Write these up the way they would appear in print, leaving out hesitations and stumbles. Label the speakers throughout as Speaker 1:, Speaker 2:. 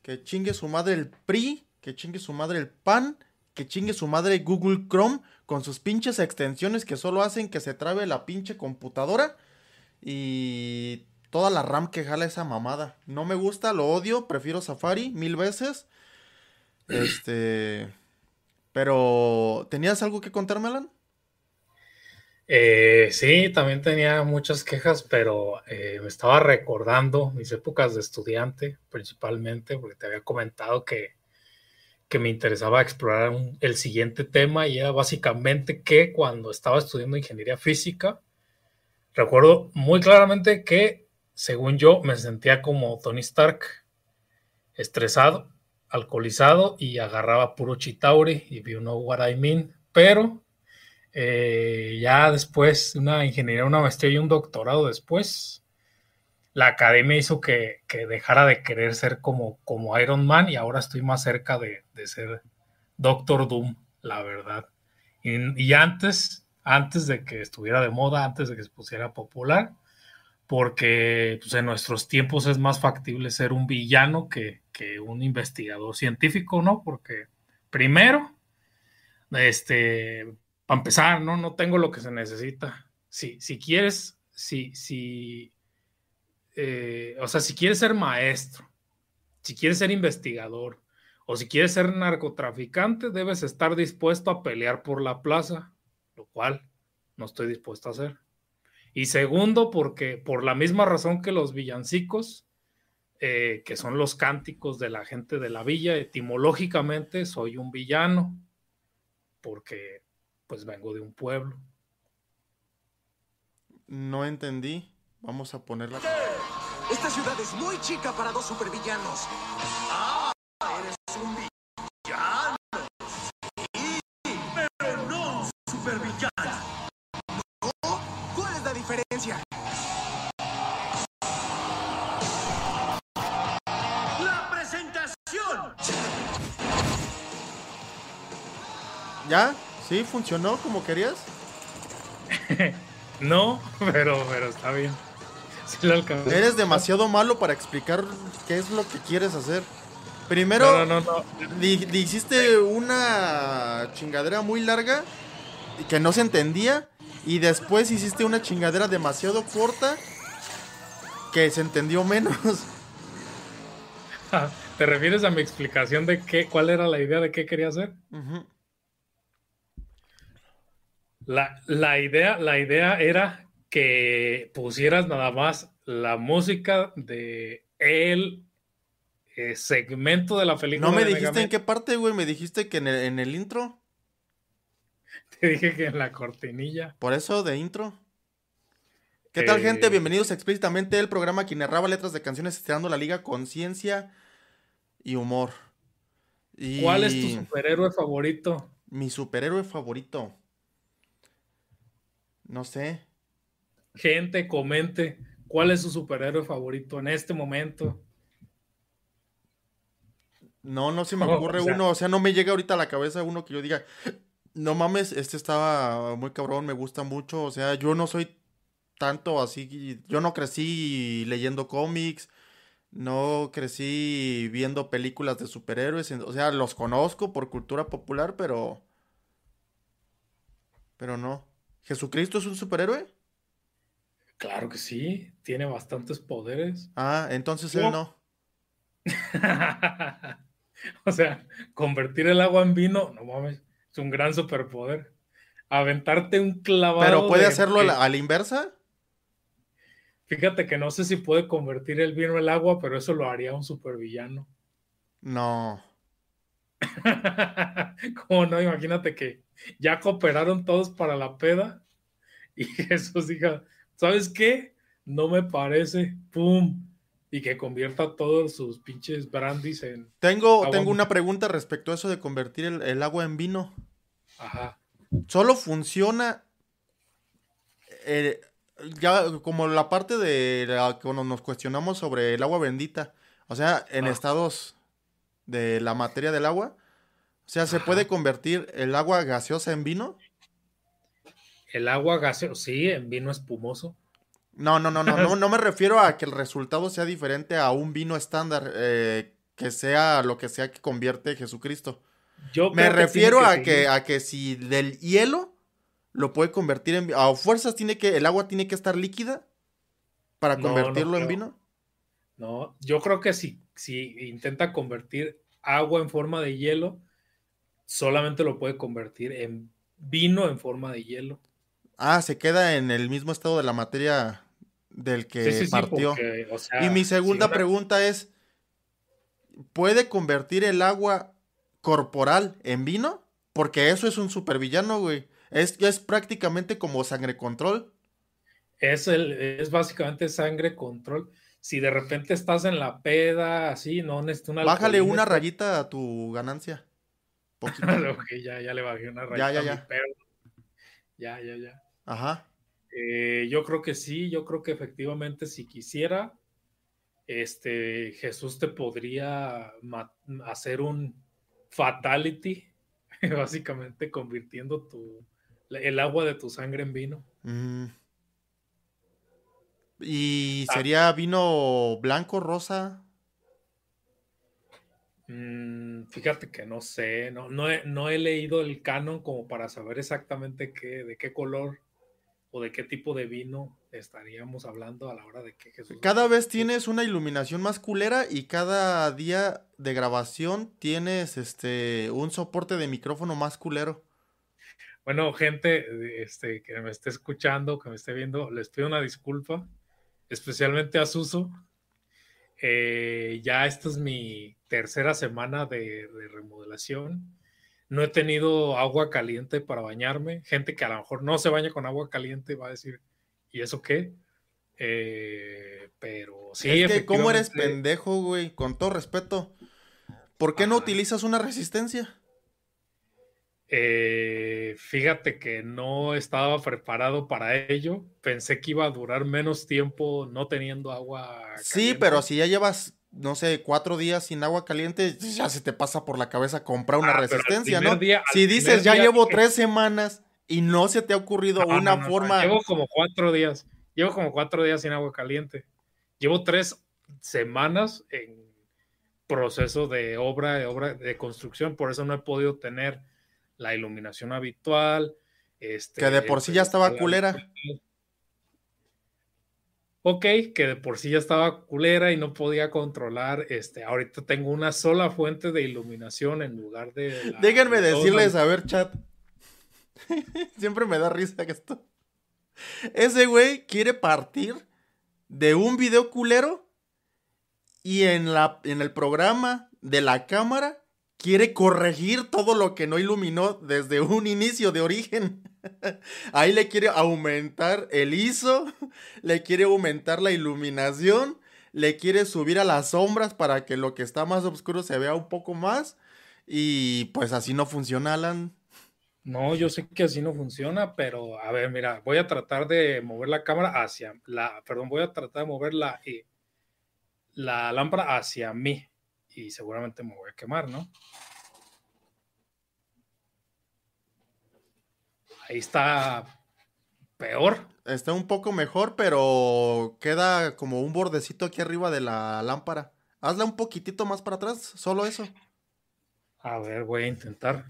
Speaker 1: que chingue su madre el PRI, que chingue su madre el PAN, que chingue su madre Google Chrome con sus pinches extensiones que solo hacen que se trabe la pinche computadora y toda la RAM que jala esa mamada. No me gusta, lo odio, prefiero Safari 1000 veces. Este, pero ¿tenías algo que contarme, Alan?
Speaker 2: Sí, también tenía muchas quejas, pero me estaba recordando mis épocas de estudiante, principalmente, porque te había comentado que me interesaba explorar el siguiente tema y era básicamente que cuando estaba estudiando ingeniería física, recuerdo muy claramente que, según yo, me sentía como Tony Stark, estresado, alcoholizado y agarraba puro Chitauri, if you know what I mean, pero ya después, una ingeniería, una maestría y un doctorado después, la academia hizo que dejara de querer ser como Iron Man y ahora estoy más cerca de ser Doctor Doom, la verdad. Y antes de que estuviera de moda, antes de que se pusiera popular, porque pues, en nuestros tiempos es más factible ser un villano que un investigador científico, ¿no? Porque primero, para empezar, ¿no? No tengo lo que se necesita. Si quieres, o sea, si quieres ser maestro, si quieres ser investigador o si quieres ser narcotraficante, debes estar dispuesto a pelear por la plaza, lo cual no estoy dispuesto a hacer. Y segundo, porque por la misma razón que los villancicos, que son los cánticos de la gente de la villa, etimológicamente soy un villano, porque pues vengo de un pueblo.
Speaker 1: No entendí. Vamos a ponerla.
Speaker 3: Esta ciudad es muy chica para dos supervillanos. ¡Ah! Eres un villano. Sí, pero no un supervillano. ¿No? ¿Cuál es la diferencia? ¡La presentación!
Speaker 1: ¿Ya? ¿Sí? ¿Funcionó como querías?
Speaker 2: No, pero está bien. Sí lo alcancé.
Speaker 1: Eres demasiado malo para explicar qué es lo que quieres hacer.
Speaker 2: No,
Speaker 1: Primero,
Speaker 2: no, no, no.
Speaker 1: le hiciste una chingadera muy larga y que no se entendía. Y después hiciste una chingadera demasiado corta que se entendió menos.
Speaker 2: ¿Te refieres a mi explicación de cuál era la idea de qué quería hacer?
Speaker 1: Ujú.
Speaker 2: La idea era que pusieras nada más la música de el segmento de la
Speaker 1: No
Speaker 2: película
Speaker 1: me
Speaker 2: de
Speaker 1: dijiste en
Speaker 2: Megaman.
Speaker 1: qué parte, güey. Me dijiste que en el intro.
Speaker 2: Te dije que en la cortinilla.
Speaker 1: Por eso, de intro. ¿Qué tal, gente?
Speaker 2: eh,
Speaker 1: Bienvenidos a Explícitamente, el programa que narraba letras de canciones estirando la liga con ciencia y humor.
Speaker 2: ¿Cuál es tu
Speaker 1: Y
Speaker 2: superhéroe favorito?
Speaker 1: mi superhéroe favorito. No sé.
Speaker 2: Gente, comente. ¿Cuál es su superhéroe favorito en este momento?
Speaker 1: No se me
Speaker 2: O
Speaker 1: ocurre
Speaker 2: sea,
Speaker 1: uno. O sea, no me llega ahorita a la cabeza uno que yo diga, no mames, este estaba muy cabrón, me gusta mucho. O sea, yo no soy tanto así. Yo no crecí leyendo cómics. No crecí viendo películas de superhéroes. O sea, los conozco por cultura popular, pero no. ¿Jesucristo es un superhéroe?
Speaker 2: claro que sí, tiene bastantes poderes.
Speaker 1: Ah, entonces él
Speaker 2: Oh.
Speaker 1: no.
Speaker 2: O sea, convertir el agua en vino, no mames, es un gran superpoder. Aventarte un
Speaker 1: Pero
Speaker 2: clavado
Speaker 1: puede hacerlo a la inversa.
Speaker 2: Fíjate que no sé si puede convertir el vino en agua, pero eso lo haría un supervillano.
Speaker 1: No.
Speaker 2: ¿Cómo no? Imagínate que ya cooperaron todos para la peda y Jesús diga, ¿sabes qué? No me parece, ¡pum! Y que convierta todos sus pinches brandis en
Speaker 1: Tengo
Speaker 2: agua.
Speaker 1: una pregunta respecto a eso de convertir el agua en vino.
Speaker 2: Ajá.
Speaker 1: ¿Solo funciona eh, ya como la parte de cuando nos cuestionamos sobre el agua bendita? O sea, en
Speaker 2: Ah,
Speaker 1: estados de la materia del agua. O sea, ¿se puede
Speaker 2: ajá.
Speaker 1: convertir el agua gaseosa en vino?
Speaker 2: El agua gaseosa, sí, en vino espumoso.
Speaker 1: No me refiero a que el resultado sea diferente a un vino estándar. que sea lo que sea que convierte Jesucristo.
Speaker 2: Yo
Speaker 1: Me
Speaker 2: creo que tiene
Speaker 1: refiero
Speaker 2: que
Speaker 1: a
Speaker 2: seguir.
Speaker 1: que si del hielo lo puede convertir en... A fuerzas el agua tiene que estar líquida para
Speaker 2: No, no
Speaker 1: convertirlo en
Speaker 2: creo.
Speaker 1: vino.
Speaker 2: No, yo creo que si intenta convertir agua en forma de hielo, solamente lo puede convertir en vino en forma de hielo.
Speaker 1: Ah, se queda en el mismo estado de la materia del
Speaker 2: Sí,
Speaker 1: que
Speaker 2: sí, sí,
Speaker 1: partió.
Speaker 2: porque, o
Speaker 1: Y mi
Speaker 2: sea, si
Speaker 1: segunda
Speaker 2: una,
Speaker 1: pregunta es, ¿puede convertir el agua corporal en vino? Porque eso es un supervillano, güey. Es prácticamente como sangre control.
Speaker 2: es básicamente sangre control. Si de repente estás en la peda, así, no necesitas un
Speaker 1: Bájale una
Speaker 2: alcoholímetro.
Speaker 1: rayita a tu ganancia. Poquito.
Speaker 2: Ok, ya le bajé una
Speaker 1: Ya,
Speaker 2: rayita
Speaker 1: ya,
Speaker 2: a mi
Speaker 1: ya.
Speaker 2: perro. Ya.
Speaker 1: Ajá.
Speaker 2: Yo creo que sí, yo creo que efectivamente si quisiera, Jesús te podría hacer un fatality, básicamente convirtiendo el agua de tu sangre en vino.
Speaker 1: Mm. ¿Y
Speaker 2: Ah,
Speaker 1: sería vino blanco, rosa?
Speaker 2: fíjate que no sé, no he leído el canon como para saber exactamente de qué color o de qué tipo de vino estaríamos hablando a la hora de que Jesús lo
Speaker 1: Cada vez
Speaker 2: convirtiera.
Speaker 1: tienes una iluminación más culera y cada día de grabación tienes un soporte de micrófono más culero.
Speaker 2: Bueno, gente que me esté escuchando, que me esté viendo, les pido una disculpa, especialmente a Suso. Ya esta es mi tercera semana de remodelación. No he tenido agua caliente para bañarme. Gente que a lo mejor no se baña con agua caliente va a decir, ¿y eso qué? Pero sí,
Speaker 1: Es que, ¿cómo eres
Speaker 2: efectivamente.
Speaker 1: pendejo, güey? Con todo respeto. ¿Por qué no
Speaker 2: Ajá.
Speaker 1: utilizas una resistencia?
Speaker 2: Fíjate que no estaba preparado para ello. Pensé que iba a durar menos tiempo no teniendo agua
Speaker 1: Sí, pero
Speaker 2: caliente.
Speaker 1: si ya llevas, no sé, 4 días sin agua caliente, ya se te pasa por la cabeza comprar una
Speaker 2: Pero
Speaker 1: resistencia, ¿no?
Speaker 2: al
Speaker 1: Si dices,
Speaker 2: primer
Speaker 1: ya
Speaker 2: día
Speaker 1: llevo
Speaker 2: dije,
Speaker 1: 3 semanas y no se te ha ocurrido una
Speaker 2: no.
Speaker 1: forma...
Speaker 2: Llevo como 4 días. Llevo como 4 días sin agua caliente. Llevo 3 semanas en proceso de obra de construcción. Por eso no he podido tener la iluminación habitual,
Speaker 1: Que de
Speaker 2: el
Speaker 1: por sí ya estaba
Speaker 2: pedestal
Speaker 1: culera.
Speaker 2: habitual. Ok, que de por sí ya estaba culera y no podía controlar. Ahorita tengo una sola fuente de iluminación en lugar
Speaker 1: Déjenme
Speaker 2: de toda una.
Speaker 1: decirles, a ver, chat, siempre me da risa que esto. Ese güey quiere partir de un video culero y en el programa de la cámara quiere corregir todo lo que no iluminó desde un inicio de origen. Ahí le quiere aumentar el ISO, le quiere aumentar la iluminación, le quiere subir a las sombras para que lo que está más oscuro se vea un poco más. Y pues así no funciona, Alan.
Speaker 2: No, yo sé que así no funciona, pero a ver, mira, voy a tratar de mover la cámara perdón, voy a tratar de mover la lámpara hacia mí y seguramente me voy a quemar, ¿no? Ahí está peor.
Speaker 1: Está un poco mejor, pero queda como un bordecito aquí arriba de la lámpara. Hazla un poquitito más para atrás, solo eso.
Speaker 2: A ver, voy a intentar.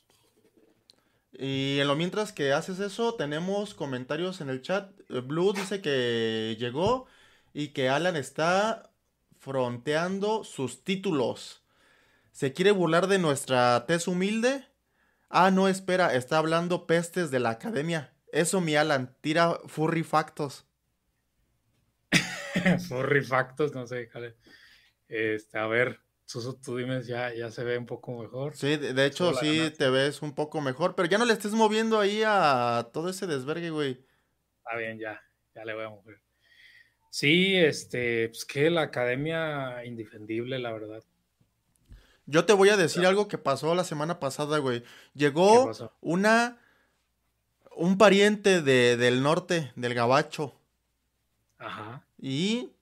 Speaker 1: Y en lo mientras que haces eso, tenemos comentarios en el chat. Blue dice que llegó y que Alan está fronteando sus títulos. ¿Se quiere burlar de nuestra tez humilde? Ah, no, espera, está hablando pestes de la academia. Eso, mi Alan, tira furry factos.
Speaker 2: Furry factos, no sé, jale. A ver, Suso, tú dime, ya se ve un poco mejor.
Speaker 1: Sí, de hecho
Speaker 2: Subo la
Speaker 1: sí te
Speaker 2: ganancia.
Speaker 1: ves un poco mejor, pero ya no le estés moviendo ahí a todo ese desvergue, güey.
Speaker 2: Está bien, ya le voy a mover. Sí, pues que la academia indefendible, la verdad.
Speaker 1: Yo te voy a decir algo que pasó la semana pasada, güey.
Speaker 2: ¿Qué
Speaker 1: Llegó
Speaker 2: pasó?
Speaker 1: un pariente del norte, del gabacho,
Speaker 2: Ajá.
Speaker 1: y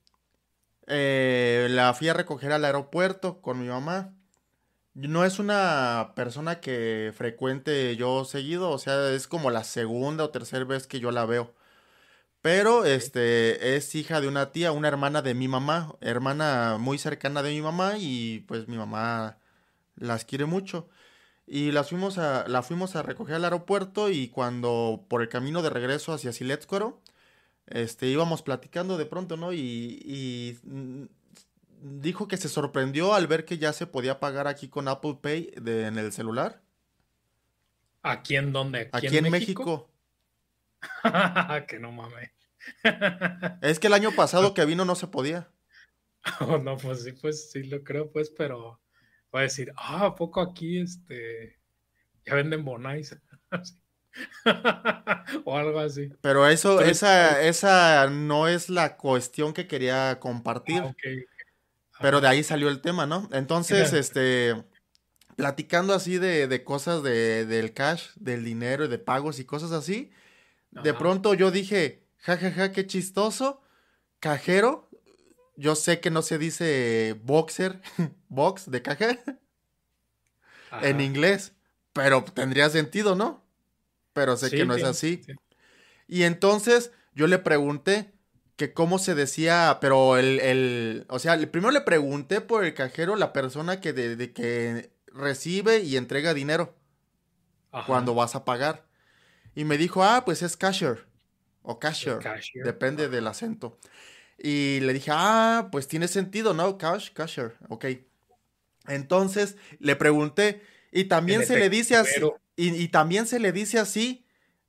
Speaker 1: la fui a recoger al aeropuerto con mi mamá. No es una persona que frecuente yo seguido, o sea, es como la segunda o tercera vez que yo la veo. Pero es hija de una tía, una hermana de mi mamá, hermana muy cercana de mi mamá y pues mi mamá las quiere mucho. Y la fuimos a recoger al aeropuerto y cuando por el camino de regreso hacia Siletscuaro, íbamos platicando de pronto, ¿no? Dijo que se sorprendió al ver que ya se podía pagar aquí con Apple Pay en el celular.
Speaker 2: ¿Aquí en dónde? ¿Aquí
Speaker 1: Aquí
Speaker 2: en
Speaker 1: en
Speaker 2: México?
Speaker 1: México.
Speaker 2: Que no mames.
Speaker 1: Es que el año pasado que vino no se podía.
Speaker 2: Oh, no, pues sí lo creo, pues, pero voy a decir, ¿a poco aquí ya venden Bonais? Así. O algo así.
Speaker 1: Pero
Speaker 2: Estoy-
Speaker 1: esa no es la cuestión que quería compartir.
Speaker 2: ok.
Speaker 1: Pero de
Speaker 2: Ajá.
Speaker 1: ahí salió el tema, ¿no? Entonces, platicando así de cosas del cash, del dinero y de pagos y cosas así, de
Speaker 2: Ajá.
Speaker 1: pronto yo dije, jajaja, qué chistoso, cajero, yo sé que no se dice boxer, box de caja en
Speaker 2: Ajá.
Speaker 1: inglés, pero tendría sentido, ¿no? Pero sé que
Speaker 2: Sí,
Speaker 1: no es
Speaker 2: tiene
Speaker 1: así.
Speaker 2: sentido.
Speaker 1: Y entonces yo le pregunté que cómo se decía, pero o sea, primero le pregunté por el cajero, la persona de que recibe y entrega dinero cuando
Speaker 2: Ajá.
Speaker 1: vas a pagar. Y me dijo, ah, pues es cashier o
Speaker 2: El
Speaker 1: cashier,
Speaker 2: cashier.
Speaker 1: depende del
Speaker 2: Ajá.
Speaker 1: acento. Y le dije, ah, pues tiene sentido, ¿no? Cashier, ok. Entonces le pregunté, y
Speaker 2: El
Speaker 1: también se le dice así,
Speaker 2: efectivero.
Speaker 1: y también se le dice así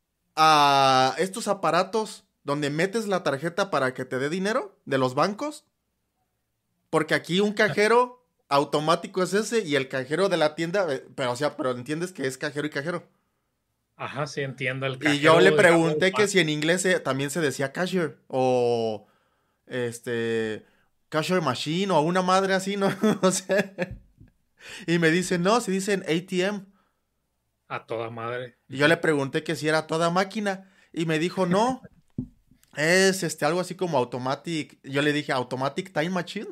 Speaker 1: a estos aparatos donde metes la tarjeta para que te dé dinero de los bancos, porque aquí un cajero automático es ese y el cajero de la tienda, pero o sea, pero entiendes que es cajero y cajero.
Speaker 2: Ajá, sí entiendo. El
Speaker 1: Y yo le
Speaker 2: cajero, digamos,
Speaker 1: pregunté que
Speaker 2: más.
Speaker 1: si en inglés también se decía cashier o este cashier machine o una madre así, ¿no? O sea, y me dice, "No, se dicen ATM."
Speaker 2: A toda madre.
Speaker 1: Y yo le
Speaker 2: Ujú.
Speaker 1: pregunté que si era toda máquina y me dijo, "No, es algo así como automatic." Yo le dije, "Automatic time machine."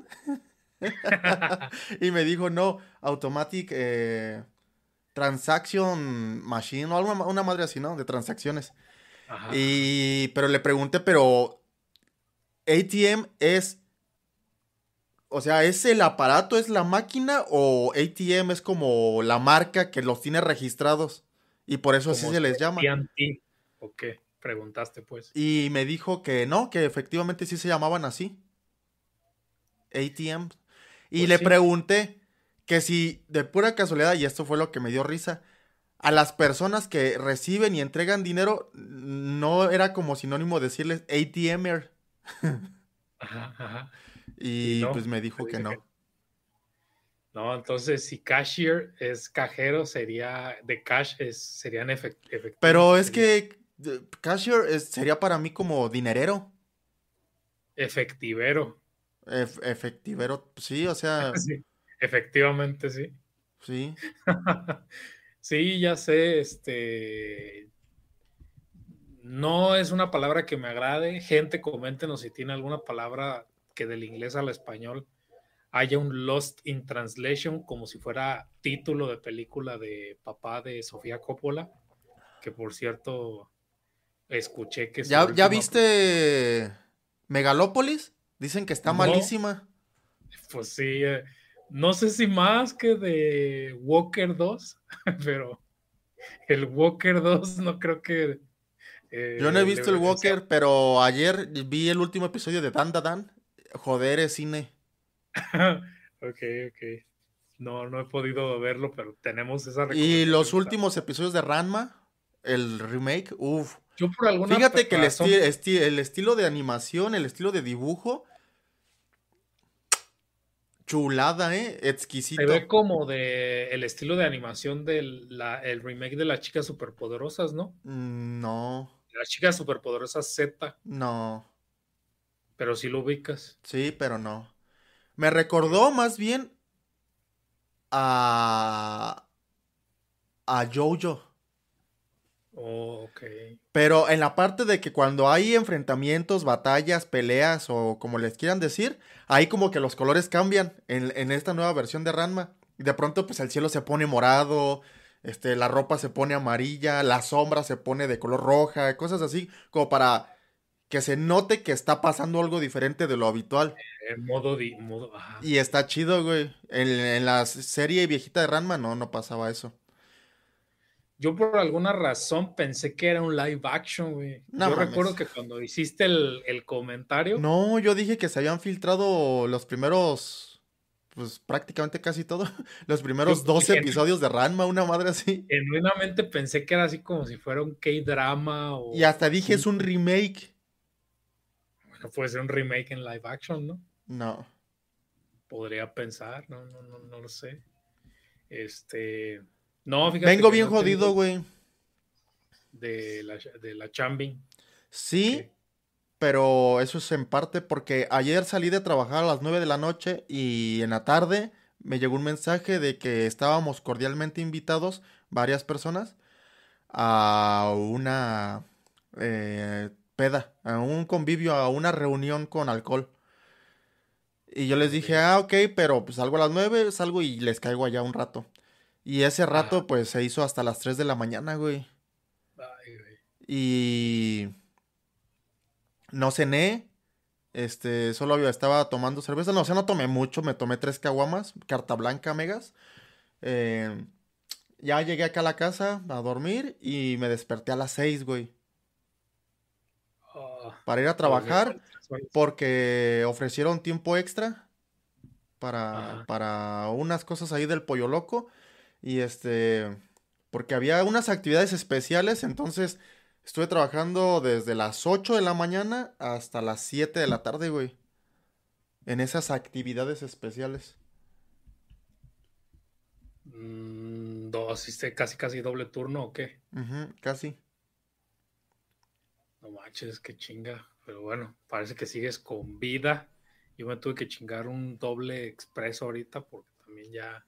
Speaker 1: Y me dijo, "No, automatic transaction machine." O algo, una madre así, ¿no? De transacciones.
Speaker 2: Ajá, ajá.
Speaker 1: Pero le pregunté, pero ATM es, o sea, ¿es el aparato, es la máquina o ATM es como la marca que los tiene registrados? Y por eso así
Speaker 2: Como
Speaker 1: se
Speaker 2: su
Speaker 1: les llama.
Speaker 2: AT&T. ¿O qué? Preguntaste, pues.
Speaker 1: Y me dijo que no, que efectivamente sí se llamaban así, ATM. Y
Speaker 2: Pues
Speaker 1: le
Speaker 2: sí.
Speaker 1: pregunté que si de pura casualidad, y esto fue lo que me dio risa, a las personas que reciben y entregan dinero, no era como sinónimo decirles ATMer.
Speaker 2: Ajá, ajá. Y
Speaker 1: Y pues
Speaker 2: no,
Speaker 1: me
Speaker 2: te
Speaker 1: dijo que
Speaker 2: dice
Speaker 1: no.
Speaker 2: que no. Entonces, si cashier es cajero, de cash serían efectivos,
Speaker 1: Pero
Speaker 2: o
Speaker 1: es
Speaker 2: sería
Speaker 1: que cashier sería para mí como dinerero,
Speaker 2: efectivero.
Speaker 1: efectivero. Sí, o sea,
Speaker 2: Sí, efectivamente, sí.
Speaker 1: sí.
Speaker 2: Sí, ya sé, no es una palabra que me agrade. Gente, coméntenos si tiene alguna palabra que del inglés al español haya un Lost in Translation, como si fuera título de película de papá de Sofía Coppola, que por cierto escuché que su
Speaker 1: ¿Ya
Speaker 2: última,
Speaker 1: viste Megalópolis? Dicen que está
Speaker 2: no,
Speaker 1: malísima.
Speaker 2: pues sí, no sé si más que de Walker 2, pero el Walker 2 no creo que
Speaker 1: Yo no he visto el
Speaker 2: sea.
Speaker 1: Walker, pero ayer vi el último episodio de Dan Da Dan. Joder, es cine.
Speaker 2: Ok, ok. No, no he podido verlo, pero tenemos esa
Speaker 1: Y los
Speaker 2: recomendación.
Speaker 1: últimos episodios de Ranma, el remake, uff.
Speaker 2: Yo por alguna
Speaker 1: Fíjate que
Speaker 2: razón
Speaker 1: el estilo de animación, el estilo de dibujo, chulada,
Speaker 2: se ve
Speaker 1: exquisito.
Speaker 2: como de el estilo de animación el remake de las chicas superpoderosas, ¿no?
Speaker 1: No,
Speaker 2: Las chicas superpoderosas Z,
Speaker 1: no.
Speaker 2: pero si lo ubicas.
Speaker 1: Sí, pero no. Me
Speaker 2: Ok.
Speaker 1: recordó más bien a, a Jojo.
Speaker 2: Oh, ok.
Speaker 1: Pero en la parte de que cuando hay enfrentamientos, batallas, peleas o como les quieran decir, ahí como que los colores cambian en esta nueva versión de Ranma. Y de pronto pues el cielo se pone morado, la ropa se pone amarilla, la sombra se pone de color roja, cosas así, como para que se note que está pasando algo diferente de lo habitual.
Speaker 2: En modo, ajá,
Speaker 1: Y
Speaker 2: sí.
Speaker 1: está chido, güey. En la serie viejita de Ranma no pasaba eso.
Speaker 2: Yo por alguna razón pensé que era un live action, güey.
Speaker 1: No
Speaker 2: Yo recuerdo
Speaker 1: mames.
Speaker 2: que cuando hiciste el comentario,
Speaker 1: No, yo dije que se habían filtrado los primeros, pues prácticamente casi todo, los primeros
Speaker 2: yo
Speaker 1: 12 episodios de Ranma, una madre así.
Speaker 2: genuinamente pensé que era así como si fuera un K-drama
Speaker 1: Y
Speaker 2: o
Speaker 1: hasta dije es
Speaker 2: así.
Speaker 1: un remake.
Speaker 2: Bueno, puede ser un remake en live action, ¿no?
Speaker 1: No.
Speaker 2: Podría pensar, no lo sé. Este, no, fíjate
Speaker 1: Vengo
Speaker 2: que
Speaker 1: bien
Speaker 2: no
Speaker 1: jodido,
Speaker 2: tengo
Speaker 1: güey.
Speaker 2: de la Chambing.
Speaker 1: Sí,
Speaker 2: Que,
Speaker 1: pero eso es en parte porque ayer salí de trabajar a las 9 de la noche y en la tarde me llegó un mensaje de que estábamos cordialmente invitados, varias personas, a una peda, a un convivio, a una reunión con alcohol. Y yo les
Speaker 2: ok,
Speaker 1: dije, ah, ok, pero pues salgo a las 9 salgo y les caigo allá un rato. Y ese
Speaker 2: ajá,
Speaker 1: rato pues se hizo hasta las 3 de la mañana, güey.
Speaker 2: ay, güey,
Speaker 1: Y no cené, solo estaba tomando cerveza. No, o sea, no tomé mucho, me tomé 3 caguamas, carta blanca, megas. Eh, ya llegué acá a la casa a dormir y me desperté a las 6, güey.
Speaker 2: oh,
Speaker 1: Para ir a
Speaker 2: dormiste
Speaker 1: trabajar
Speaker 2: las 3 horas,
Speaker 1: porque ofrecieron tiempo extra
Speaker 2: ajá,
Speaker 1: para unas cosas ahí del Pollo Loco. Y porque había unas actividades especiales, entonces estuve trabajando desde las 8 de la mañana hasta las 7 de la tarde, güey. En esas actividades especiales.
Speaker 2: ¿hiciste casi doble turno o qué?
Speaker 1: Ujú, casi.
Speaker 2: No manches, qué chinga. Pero bueno, parece que sigues con vida. Yo me tuve que chingar un doble expreso ahorita porque también ya,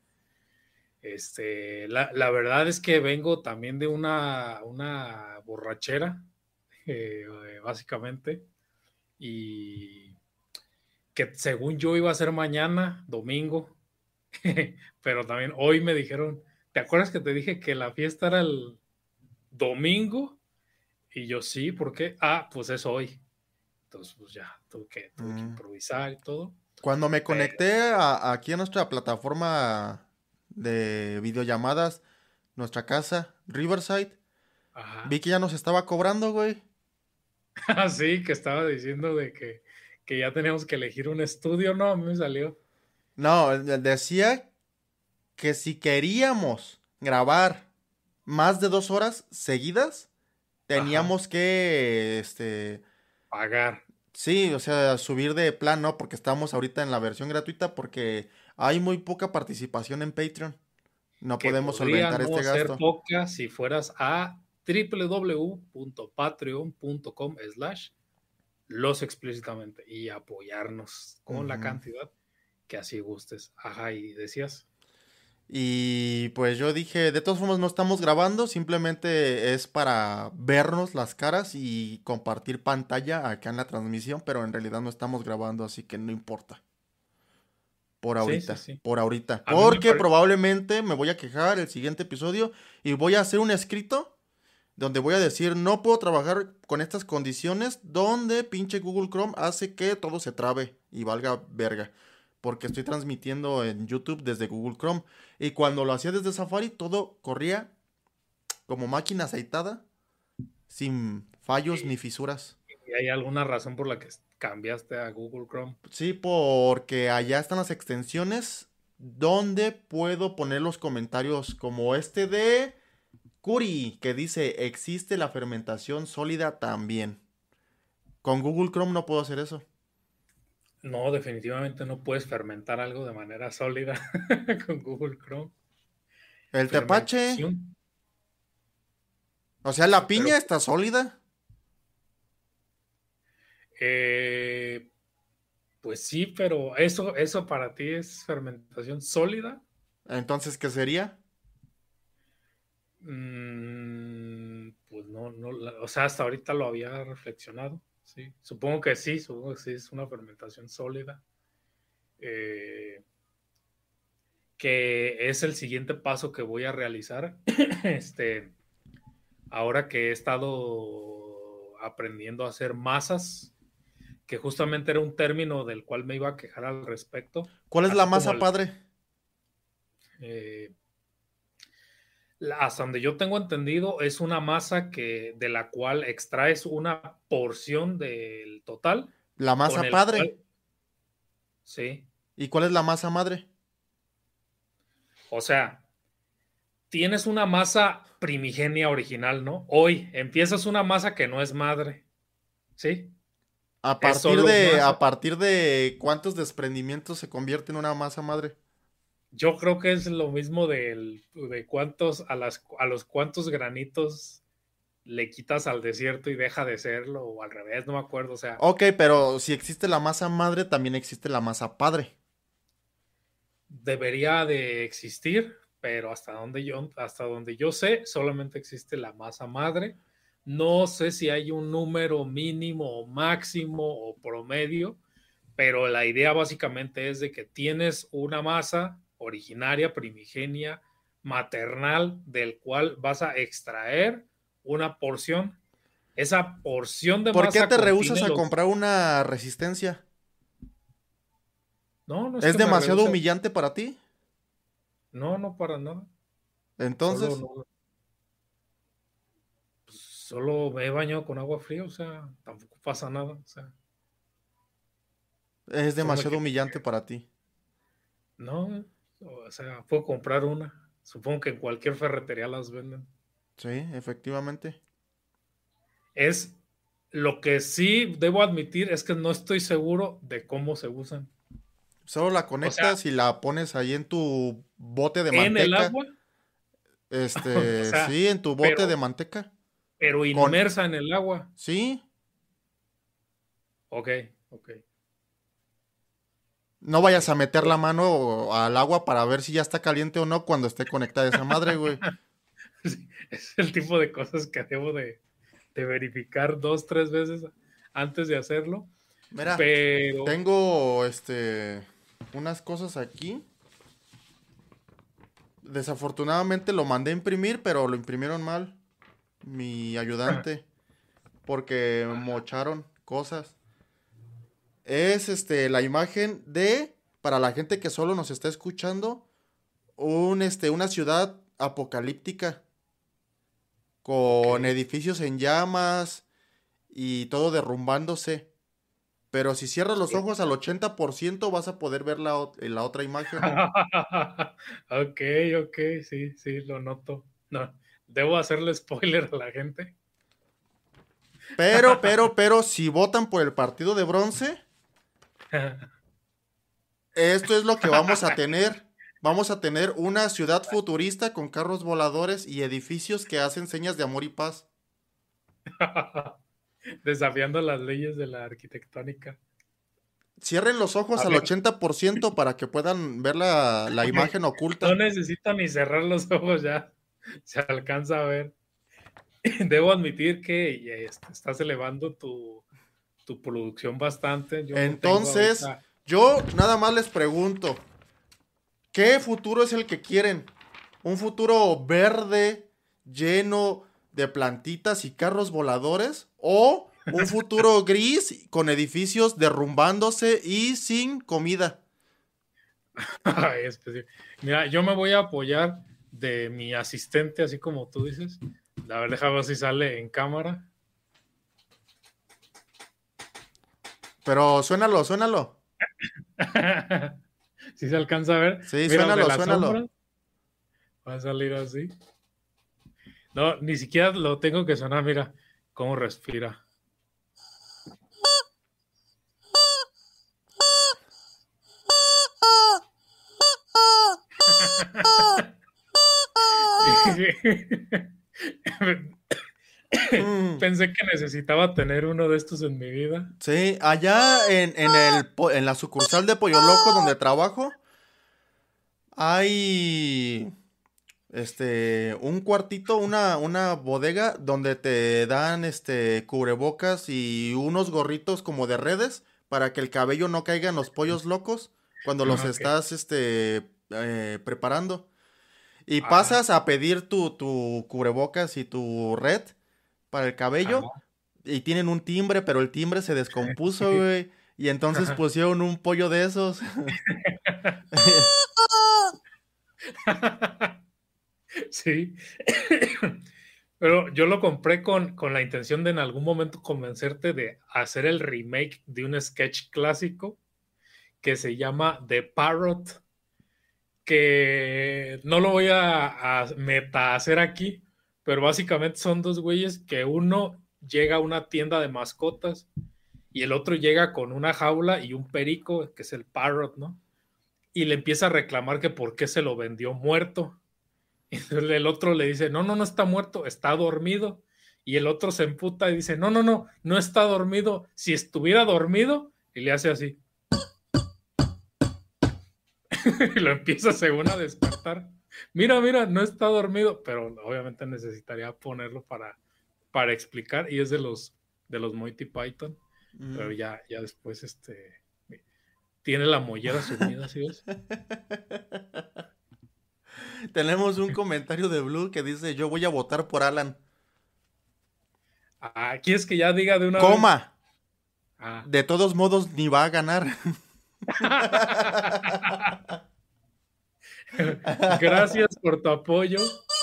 Speaker 2: la verdad es que vengo también de una borrachera, básicamente, y que según yo iba a ser mañana, domingo, pero también hoy me dijeron, ¿te acuerdas que te dije que la fiesta era el domingo? Y yo sí, ¿por qué? Ah, pues es hoy. Entonces, pues ya, tuve que
Speaker 1: Mm.
Speaker 2: improvisar y todo.
Speaker 1: Cuando me
Speaker 2: Pero,
Speaker 1: conecté aquí a nuestra plataforma de videollamadas, nuestra casa, Riverside,
Speaker 2: ajá.
Speaker 1: vi que ya nos estaba cobrando, güey.
Speaker 2: Así que estaba diciendo de que ya teníamos que elegir un estudio, no, a mí me salió.
Speaker 1: No, decía que si queríamos grabar más de 2 horas seguidas,
Speaker 2: Ajá,
Speaker 1: teníamos que,
Speaker 2: pagar.
Speaker 1: sí, o sea, subir de plan, ¿no? Porque estamos ahorita en la versión gratuita porque hay muy poca participación en Patreon. No
Speaker 2: Que
Speaker 1: podemos
Speaker 2: podría
Speaker 1: solventar
Speaker 2: no
Speaker 1: este
Speaker 2: ser
Speaker 1: gasto.
Speaker 2: poca si fueras a www.patreon.com/los explícitamente y apoyarnos con la
Speaker 1: Ujú.
Speaker 2: cantidad que así gustes. Ajá, y decías.
Speaker 1: Y pues yo dije, de todas formas no estamos grabando, simplemente es para vernos las caras y compartir pantalla acá en la transmisión, pero en realidad no estamos grabando, así que no importa. Por
Speaker 2: Sí, sí,
Speaker 1: ahorita,
Speaker 2: sí.
Speaker 1: por ahorita.
Speaker 2: A mí me
Speaker 1: Porque
Speaker 2: parece.
Speaker 1: probablemente me voy a quejar el siguiente episodio y voy a hacer un escrito donde voy a decir, no puedo trabajar con estas condiciones donde pinche Google Chrome hace que todo se trabe y valga verga. Porque estoy transmitiendo en YouTube desde Google Chrome. Y cuando lo hacía desde Safari, todo corría como máquina aceitada, sin fallos ni fisuras.
Speaker 2: ¿Y hay alguna razón por la que cambiaste a Google Chrome?
Speaker 1: Sí, porque allá están las extensiones donde puedo poner los comentarios como este de Curi, que dice, existe la fermentación sólida también. Con Google Chrome no puedo hacer eso.
Speaker 2: No, definitivamente no puedes fermentar algo de manera sólida con Google Chrome.
Speaker 1: El tepache,
Speaker 2: Fermentación.
Speaker 1: o sea, la
Speaker 2: Pero,
Speaker 1: piña está sólida.
Speaker 2: eh, pues sí, pero eso para ti es fermentación sólida.
Speaker 1: Entonces, ¿qué sería?
Speaker 2: Pues no, o sea, hasta ahorita lo había reflexionado. Sí, supongo que sí es una fermentación sólida. Eh, que es el siguiente paso que voy a realizar. Ahora que he estado aprendiendo a hacer masas, que justamente era un término del cual me iba a quejar al respecto.
Speaker 1: ¿Cuál es la masa padre?
Speaker 2: Hasta donde yo tengo entendido, es una masa de la cual extraes una porción del total.
Speaker 1: La masa padre.
Speaker 2: Sí.
Speaker 1: ¿Y cuál es la masa madre?
Speaker 2: O sea, tienes una masa primigenia original, ¿no? Hoy empiezas una masa que no es madre. ¿Sí?
Speaker 1: ¿A partir de cuántos desprendimientos se convierte en una masa madre?
Speaker 2: Yo creo que es lo mismo de cuántos, a los cuántos granitos le quitas al desierto y deja de serlo, o al revés, no me acuerdo, o sea.
Speaker 1: Ok, pero si existe la masa madre, también existe la masa padre.
Speaker 2: Debería de existir, pero hasta donde yo sé, solamente existe la masa madre. No sé si hay un número mínimo o máximo o promedio, pero la idea básicamente es de que tienes una masa originaria, primigenia, maternal, del cual vas a extraer una porción. Esa porción de
Speaker 1: ¿Por
Speaker 2: masa
Speaker 1: qué te rehusas a
Speaker 2: contiene
Speaker 1: comprar una resistencia?
Speaker 2: No es
Speaker 1: ¿Es
Speaker 2: que me
Speaker 1: demasiado
Speaker 2: rehúse.
Speaker 1: humillante para ti?
Speaker 2: No, para nada.
Speaker 1: Entonces,
Speaker 2: Solo me he bañado con agua fría, o sea, tampoco pasa nada, o sea,
Speaker 1: es
Speaker 2: solo me
Speaker 1: demasiado
Speaker 2: quedé.
Speaker 1: humillante para ti.
Speaker 2: No, o sea, puedo comprar una. Supongo que en cualquier ferretería las venden.
Speaker 1: Sí, efectivamente.
Speaker 2: Es lo que sí debo admitir es que no estoy seguro de cómo se usan.
Speaker 1: Solo la
Speaker 2: O sea,
Speaker 1: conectas y la pones ahí en tu bote de
Speaker 2: en el
Speaker 1: manteca.
Speaker 2: agua, o sea,
Speaker 1: Sí, en tu bote de
Speaker 2: pero,
Speaker 1: manteca.
Speaker 2: pero
Speaker 1: Con,
Speaker 2: inmersa en el agua.
Speaker 1: sí,
Speaker 2: Ok.
Speaker 1: no vayas a meter
Speaker 2: Este,
Speaker 1: la mano al agua para ver si ya está caliente o no cuando esté conectada esa madre, güey.
Speaker 2: sí, es el tipo de cosas que debo de verificar 2, 3 veces antes de hacerlo.
Speaker 1: Mira,
Speaker 2: Pero
Speaker 1: tengo unas cosas aquí. Desafortunadamente lo mandé a imprimir, pero lo imprimieron mal. Mi ayudante. Porque mocharon cosas. Es la imagen para la gente que solo nos está escuchando, una ciudad apocalíptica con
Speaker 2: okay.
Speaker 1: edificios en llamas y todo derrumbándose. Pero si cierras los
Speaker 2: Sí.
Speaker 1: ojos al 80% vas a poder ver la otra imagen.
Speaker 2: Ok, sí, lo noto. No, debo hacerle spoiler a la gente.
Speaker 1: Pero, si votan por el partido de bronce, esto es lo que vamos a tener. Vamos a tener una ciudad futurista con carros voladores y edificios que hacen señas de amor y paz.
Speaker 2: Desafiando las leyes de la arquitectónica.
Speaker 1: Cierren los ojos
Speaker 2: A
Speaker 1: al
Speaker 2: ver,
Speaker 1: 80% para que puedan ver la imagen
Speaker 2: no
Speaker 1: oculta.
Speaker 2: necesito ni cerrar los ojos ya. Se alcanza a ver. Debo admitir que estás elevando tu producción bastante. Yo no tengo
Speaker 1: Entonces,
Speaker 2: ahorita.
Speaker 1: yo nada más les pregunto, ¿qué futuro es el que quieren? ¿Un futuro verde, lleno de plantitas y carros voladores? ¿O un futuro gris con edificios derrumbándose y sin comida?
Speaker 2: Mira, yo me voy a apoyar de mi asistente, así como tú dices. A ver, déjame ver si sale en cámara.
Speaker 1: Pero suénalo.
Speaker 2: Si se alcanza a ver.
Speaker 1: Sí,
Speaker 2: Mira, de la
Speaker 1: suénalo.
Speaker 2: sombra va a salir así. No, ni siquiera lo tengo que sonar. Mira cómo respira.
Speaker 1: Mm.
Speaker 2: Pensé que necesitaba tener uno de estos en mi vida.
Speaker 1: Sí, allá en la sucursal de Pollo Loco donde trabajo, hay un cuartito, una bodega donde te dan cubrebocas y unos gorritos como de redes para que el cabello no caiga en los pollos locos cuando los
Speaker 2: Okay.
Speaker 1: estás preparando. Y
Speaker 2: Ajá,
Speaker 1: pasas a pedir tu cubrebocas y tu red para el cabello.
Speaker 2: ajá.
Speaker 1: y tienen un timbre, pero el timbre se descompuso, güey. Y entonces pusieron un pollo de esos.
Speaker 2: Sí. Pero yo lo compré con la intención de en algún momento convencerte de hacer el remake de un sketch clásico que se llama The Parrot, que no lo voy a meta hacer aquí, pero básicamente son dos güeyes que uno llega a una tienda de mascotas y el otro llega con una jaula y un perico, que es el Parrot, ¿no? Y le empieza a reclamar que por qué se lo vendió muerto. Y el otro le dice, no, no, no está muerto, está dormido. Y el otro se emputa y dice, no, no, no, no está dormido. Si estuviera dormido, y le hace así. Y lo empieza según a despertar. Mira, mira, no está dormido, pero obviamente necesitaría ponerlo para explicar. Y es de los Monty Python. Pero ya después tiene la mollera sumida, ¿sí ves?
Speaker 1: Tenemos un comentario de Blue que dice, yo voy a votar por Alan.
Speaker 2: ¿Quieres que ya diga de una
Speaker 1: ¡Coma!
Speaker 2: vez?
Speaker 1: De todos modos, ni va a ganar.
Speaker 2: Gracias por tu apoyo.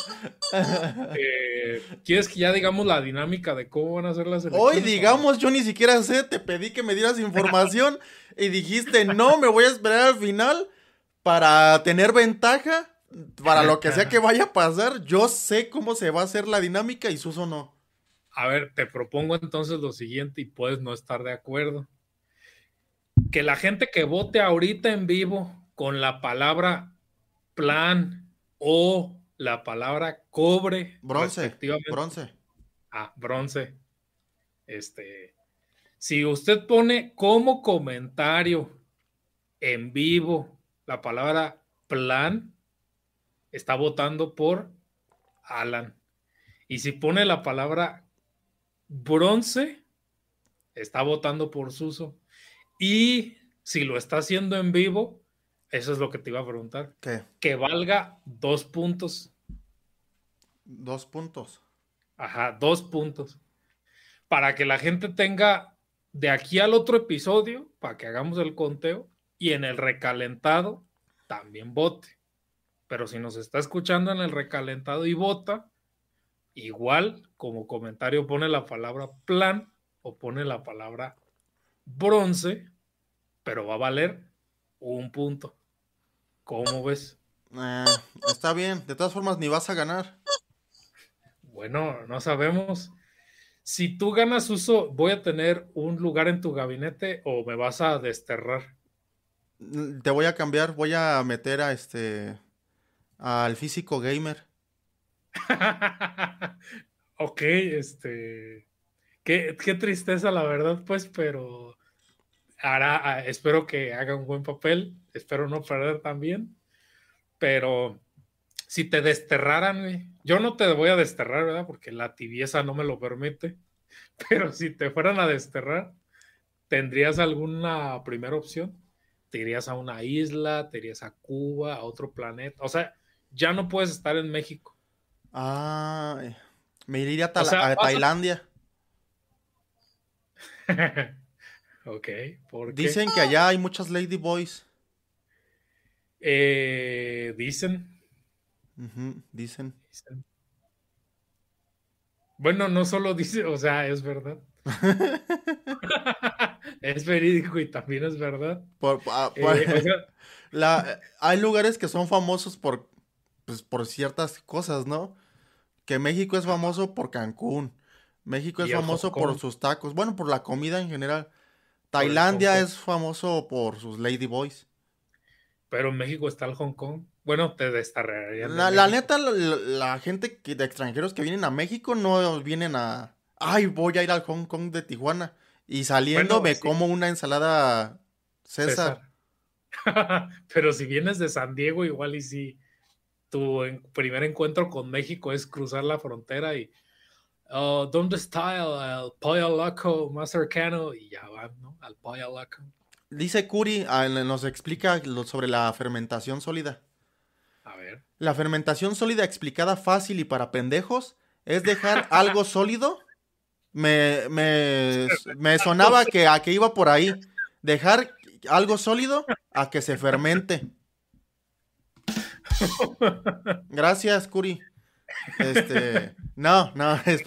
Speaker 2: ¿Quieres que ya digamos la dinámica de cómo van a ser las elecciones?
Speaker 1: Hoy digamos, yo ni siquiera sé, te pedí que me dieras información y dijiste, no, me voy a esperar al final para tener ventaja, para lo que sea que vaya a pasar. Yo sé cómo se va a hacer la dinámica y Suso no.
Speaker 2: A ver, te propongo entonces lo siguiente y puedes no estar de acuerdo. Que la gente que vote ahorita en vivo con la palabra plan o la palabra cobre,
Speaker 1: Bronce,
Speaker 2: respectivamente.
Speaker 1: bronce.
Speaker 2: Bronce. Si usted pone como comentario en vivo la palabra plan, está votando por Alan. Y si pone la palabra bronce, está votando por Suso. Y si lo está haciendo en vivo, eso es lo que te iba a preguntar.
Speaker 1: ¿Qué?
Speaker 2: Que valga 2 puntos.
Speaker 1: 2 puntos.
Speaker 2: 2 puntos. Para que la gente tenga de aquí al otro episodio, para que hagamos el conteo, y en el recalentado también vote. Pero si nos está escuchando en el recalentado y vota, igual como comentario pone la palabra plan o pone la palabra bronce, pero va a valer 1 punto. ¿Cómo ves?
Speaker 1: Está bien, de todas formas ni vas a ganar.
Speaker 2: Bueno, no sabemos. Si tú ganas uso, ¿voy a tener un lugar en tu gabinete o me vas a desterrar?
Speaker 1: Te voy a cambiar, voy a meter al físico gamer.
Speaker 2: Ok, qué tristeza la verdad, pues, pero espero que haga un buen papel, espero no perder también, pero si te desterraran, güey, yo no te voy a desterrar, ¿verdad? Porque la tibieza no me lo permite, pero si te fueran a desterrar, ¿tendrías alguna primera opción? ¿Te irías a una isla? ¿Te irías a Cuba? ¿A otro planeta? O sea, ya no puedes estar en México.
Speaker 1: Me iría a,
Speaker 2: O sea,
Speaker 1: a Tailandia.
Speaker 2: Ok, ¿por qué?
Speaker 1: Dicen que allá hay muchas ladyboys.
Speaker 2: Dicen.
Speaker 1: Dicen.
Speaker 2: Bueno, no solo dice, o sea, es verdad. Es verídico y también es verdad.
Speaker 1: O sea, hay lugares que son famosos por ciertas cosas, ¿no? Que México es famoso por Cancún. México es famoso por sus tacos. Bueno, por la comida en general. Tailandia es famoso por sus ladyboys.
Speaker 2: Pero en México está el Hong Kong. Bueno, te desterrarían.
Speaker 1: La neta, la gente de extranjeros que vienen a México no vienen a... Ay, voy a ir al Hong Kong de Tijuana. Y saliendo me como una ensalada César.
Speaker 2: Pero si vienes de San Diego, igual y si tu primer encuentro con México es cruzar la frontera y ¿dónde está el pollo loco más cercano? Y ya van, ¿no? Al pollo loco.
Speaker 1: Dice Curi, nos explica sobre la fermentación sólida.
Speaker 2: A ver.
Speaker 1: La fermentación sólida explicada fácil y para pendejos es dejar algo sólido Me sonaba a que iba por ahí. Dejar algo sólido a que se fermente. Gracias, Curi. No,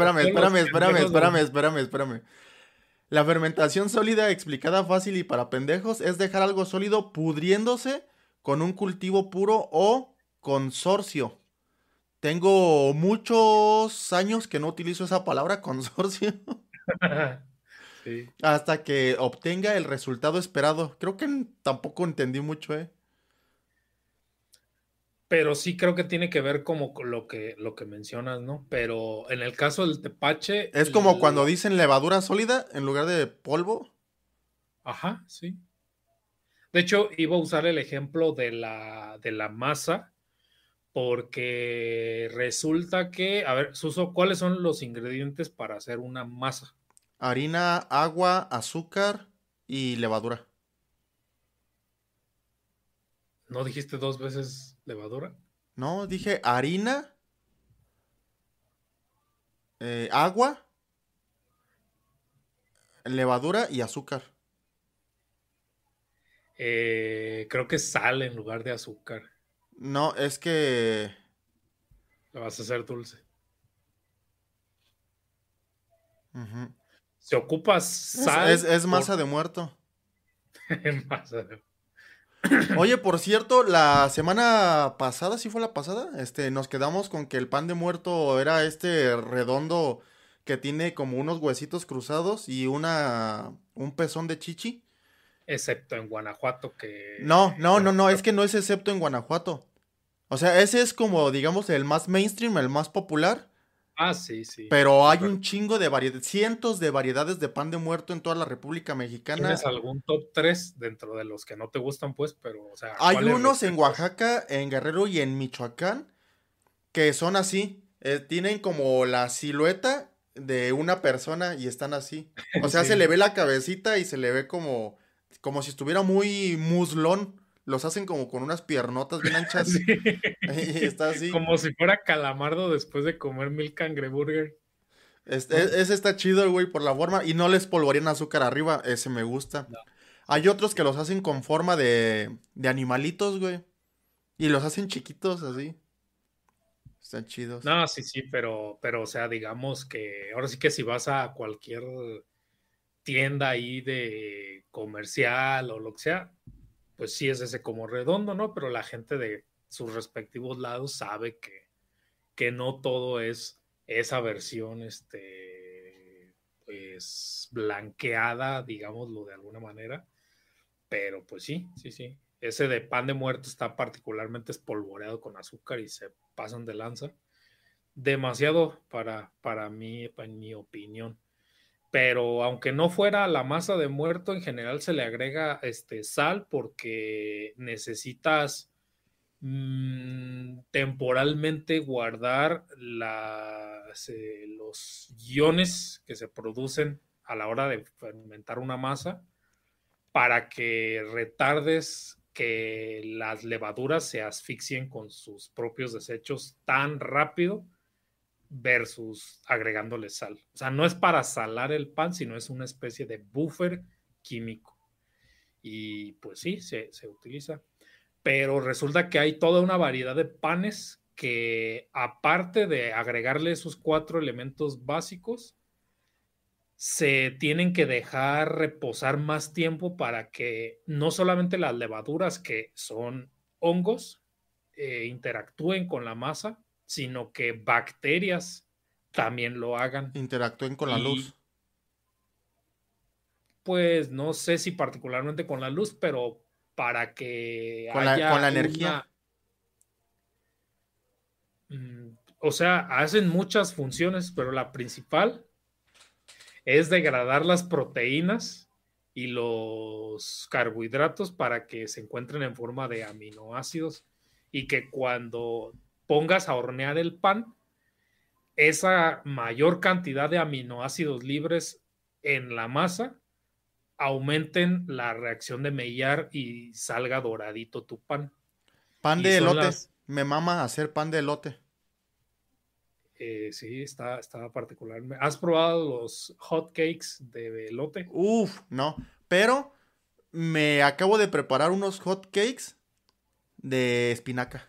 Speaker 1: espérame. La fermentación sólida explicada fácil y para pendejos es dejar algo sólido pudriéndose con un cultivo puro o consorcio. Tengo muchos años que no utilizo esa palabra, consorcio,
Speaker 2: Sí.
Speaker 1: hasta que obtenga el resultado esperado. Creo que tampoco entendí mucho, ¿eh?
Speaker 2: Pero sí creo que tiene que ver como con lo que mencionas, ¿no? Pero en el caso del tepache,
Speaker 1: Es como cuando dicen levadura sólida en lugar de polvo.
Speaker 2: ajá, sí. De hecho, iba a usar el ejemplo de la masa, porque resulta que, a ver, Suso, ¿cuáles son los ingredientes para hacer una masa?
Speaker 1: Harina, agua, azúcar y levadura.
Speaker 2: ¿No dijiste 2 veces levadura?
Speaker 1: No, dije harina, agua, levadura y azúcar.
Speaker 2: Creo que sal en lugar de azúcar.
Speaker 1: No, es que...
Speaker 2: La vas a hacer dulce.
Speaker 1: ujú.
Speaker 2: Se ocupa sal
Speaker 1: Es
Speaker 2: por
Speaker 1: masa de muerto.
Speaker 2: masa de...
Speaker 1: Oye, por cierto, la semana pasada, ¿sí fue la pasada? Nos quedamos con que el pan de muerto era redondo que tiene como unos huesitos cruzados y un pezón de chichi.
Speaker 2: Excepto en Guanajuato,
Speaker 1: No,
Speaker 2: que en
Speaker 1: no, no, no, es
Speaker 2: Guanajuato.
Speaker 1: que no es excepto en Guanajuato. O sea, ese es como, digamos, el más mainstream, el más popular,
Speaker 2: Ah, sí, sí,
Speaker 1: pero
Speaker 2: es
Speaker 1: hay
Speaker 2: verdad.
Speaker 1: un chingo de variedades, cientos de variedades de pan de muerto en toda la República
Speaker 2: ¿Tienes
Speaker 1: Mexicana.
Speaker 2: algún top 3 dentro de los que no te gustan, pues? Pero, o sea,
Speaker 1: Hay
Speaker 2: ¿cuáles
Speaker 1: unos en
Speaker 2: rescatas?
Speaker 1: Oaxaca, en Guerrero y en Michoacán que son así. Tienen como la silueta de una persona y están así. O sea, se le
Speaker 2: Sí,
Speaker 1: ve la cabecita y se le ve como si estuviera muy muslón. Los hacen como con unas piernotas bien anchas.
Speaker 2: sí.
Speaker 1: Y está así.
Speaker 2: Como si fuera calamardo después de comer mil cangreburger, ¿no?
Speaker 1: Ese está chido, güey, por la forma. Y no les polvorean azúcar arriba. Ese me gusta.
Speaker 2: No. Sí,
Speaker 1: Hay
Speaker 2: sí,
Speaker 1: otros que
Speaker 2: sí.
Speaker 1: los hacen con forma de animalitos, güey. Y los hacen chiquitos así. Están chidos.
Speaker 2: No, sí, sí, pero, o sea, digamos que ahora sí que si vas a cualquier tienda ahí de comercial o lo que sea, pues sí es ese como redondo, ¿no? Pero la gente de sus respectivos lados sabe que no todo es esa versión, pues blanqueada, digámoslo de alguna manera, pero pues sí, sí, sí. Ese de pan de muerto está particularmente espolvoreado con azúcar y se pasan de lanza. Demasiado para mí, en mi opinión. Pero aunque no fuera la masa de muerto, en general se le agrega sal porque necesitas temporalmente guardar los iones que se producen a la hora de fermentar una masa para que retardes que las levaduras se asfixien con sus propios desechos tan rápido versus agregándole sal. O sea, no es para salar el pan, sino es una especie de buffer químico. Y pues sí, se utiliza. Pero resulta que hay toda una variedad de panes que, aparte de agregarle esos 4 elementos básicos, se tienen que dejar reposar más tiempo para que no solamente las levaduras, que son hongos, interactúen con la masa, sino que bacterias también lo hagan.
Speaker 1: Interactúen con la
Speaker 2: Y
Speaker 1: luz.
Speaker 2: pues no sé si particularmente con la luz, pero para que
Speaker 1: Con
Speaker 2: haya
Speaker 1: la energía.
Speaker 2: una... O sea, hacen muchas funciones, pero la principal es degradar las proteínas y los carbohidratos para que se encuentren en forma de aminoácidos y que cuando pongas a hornear el pan, esa mayor cantidad de aminoácidos libres en la masa aumenten la reacción de Maillard y salga doradito tu pan.
Speaker 1: Pan
Speaker 2: Y
Speaker 1: de
Speaker 2: son
Speaker 1: elote.
Speaker 2: las,
Speaker 1: Me mama hacer pan de elote.
Speaker 2: Sí, está particular. ¿Has probado los hot cakes de elote?
Speaker 1: Uf, no. Pero me acabo de preparar unos hot cakes de espinaca.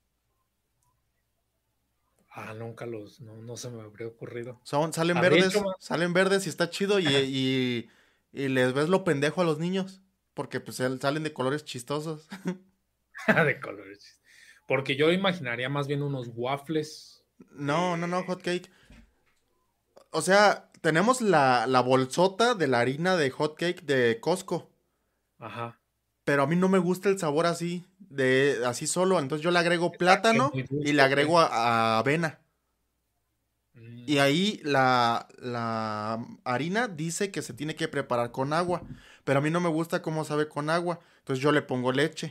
Speaker 2: Nunca no se me habría ocurrido.
Speaker 1: Salen salen verdes y está chido y les ves lo pendejo a los niños. Porque pues salen de colores chistosos.
Speaker 2: De colores. Porque yo imaginaría más bien unos waffles.
Speaker 1: No, hot cake. O sea, tenemos la bolsota de la harina de hot cake de Costco.
Speaker 2: Ajá.
Speaker 1: Pero a mí no me gusta el sabor así, así solo. Entonces yo le agrego
Speaker 2: Que es
Speaker 1: plátano
Speaker 2: muy
Speaker 1: y
Speaker 2: dulce,
Speaker 1: le
Speaker 2: ¿o qué?
Speaker 1: agrego a avena. Y
Speaker 2: Mm,
Speaker 1: ahí la harina dice que se tiene que preparar con agua. Pero a mí no me gusta cómo sabe con agua. Entonces yo le pongo leche.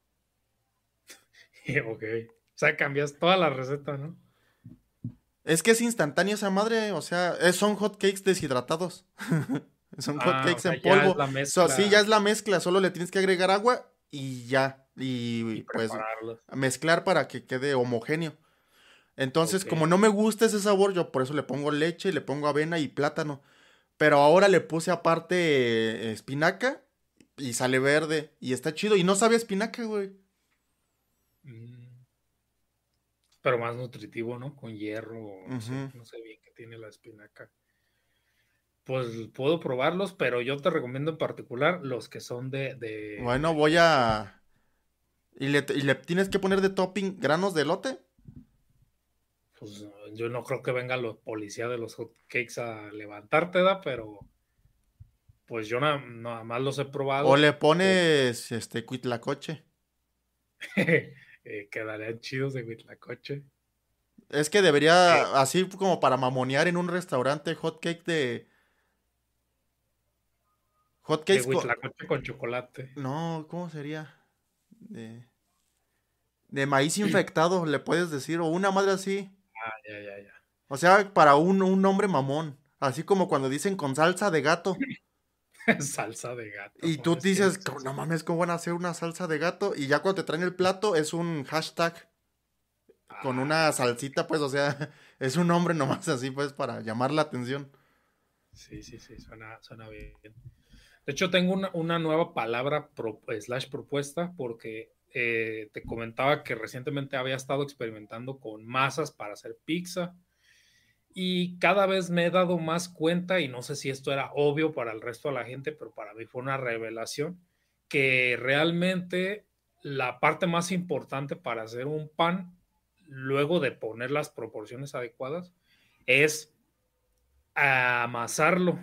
Speaker 2: ok. O sea, cambias toda la receta, ¿no?
Speaker 1: Es que es instantánea esa madre. O sea, son hot cakes deshidratados. Son hot
Speaker 2: O
Speaker 1: cakes
Speaker 2: sea,
Speaker 1: en
Speaker 2: ya es
Speaker 1: polvo.
Speaker 2: la
Speaker 1: Sí, ya
Speaker 2: mezcla
Speaker 1: es la mezcla. Solo le tienes que agregar agua y ya.
Speaker 2: y
Speaker 1: Y pues
Speaker 2: prepararlos.
Speaker 1: mezclar para que quede homogéneo. Entonces,
Speaker 2: Ok.
Speaker 1: como no me gusta ese sabor, yo por eso le pongo leche, le pongo avena y plátano. Pero ahora le puse aparte espinaca y sale verde y está chido. Y no sabe a espinaca, güey.
Speaker 2: Mm, pero más nutritivo, ¿no? Con hierro,
Speaker 1: Ujú.
Speaker 2: no sé bien qué tiene la espinaca. Pues puedo probarlos, pero yo te recomiendo en particular los que son
Speaker 1: Bueno, voy a... ¿Y le tienes que poner de topping granos de elote?
Speaker 2: pues yo no creo que vengan los policías de los hot cakes a levantarte, ¿da? Pero pues yo nada más los he
Speaker 1: ¿O
Speaker 2: probado.
Speaker 1: le
Speaker 2: Por-
Speaker 1: pones cuitlacoche?
Speaker 2: quedarían chidos de Huitlacoche.
Speaker 1: Es que
Speaker 2: Eh,
Speaker 1: debería, así como para mamonear en un restaurante, hot cake de... Hot
Speaker 2: de
Speaker 1: cakes con...
Speaker 2: Huitlacoche con chocolate.
Speaker 1: No, ¿cómo sería? De maíz infectado, le puedes decir, o una madre así.
Speaker 2: Ya.
Speaker 1: O sea, para un nombre mamón. Así como cuando dicen con salsa de gato.
Speaker 2: Salsa de gato,
Speaker 1: Y
Speaker 2: no
Speaker 1: tú
Speaker 2: es que
Speaker 1: dices, no mames, ¿cómo van a hacer una salsa de gato? Y ya cuando te traen el plato es un hashtag con una
Speaker 2: Ah,
Speaker 1: salsita, pues, o sea, es un nombre nomás así, pues, para llamar la atención.
Speaker 2: sí, suena bien. De hecho, tengo una nueva palabra slash propuesta porque te comentaba que recientemente había estado experimentando con masas para hacer pizza y cada vez me he dado más cuenta, y no sé si esto era obvio para el resto de la gente, pero para mí fue una revelación, que realmente la parte más importante para hacer un pan, luego de poner las proporciones adecuadas, es amasarlo.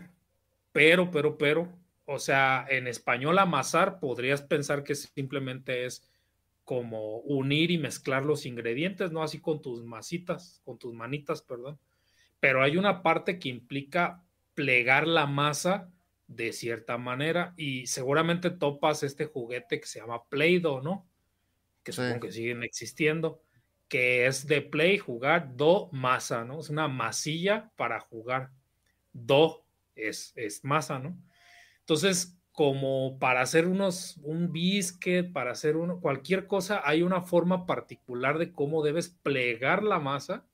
Speaker 2: Pero, o sea, en español amasar podrías pensar que simplemente es como unir y mezclar los ingredientes, ¿no? Así con tus masitas, con tus manitas, perdón. Pero hay una parte que implica plegar la masa de cierta manera y seguramente topas este juguete que se llama Play-Doh, ¿no? Que
Speaker 1: Sí.
Speaker 2: supongo que siguen existiendo, que es de play, jugar, do, masa, ¿no? Es una masilla para jugar. Do es masa, ¿no? Entonces, como para hacer un biscuit, para hacer cualquier cosa, hay una forma particular de cómo debes plegar la masa.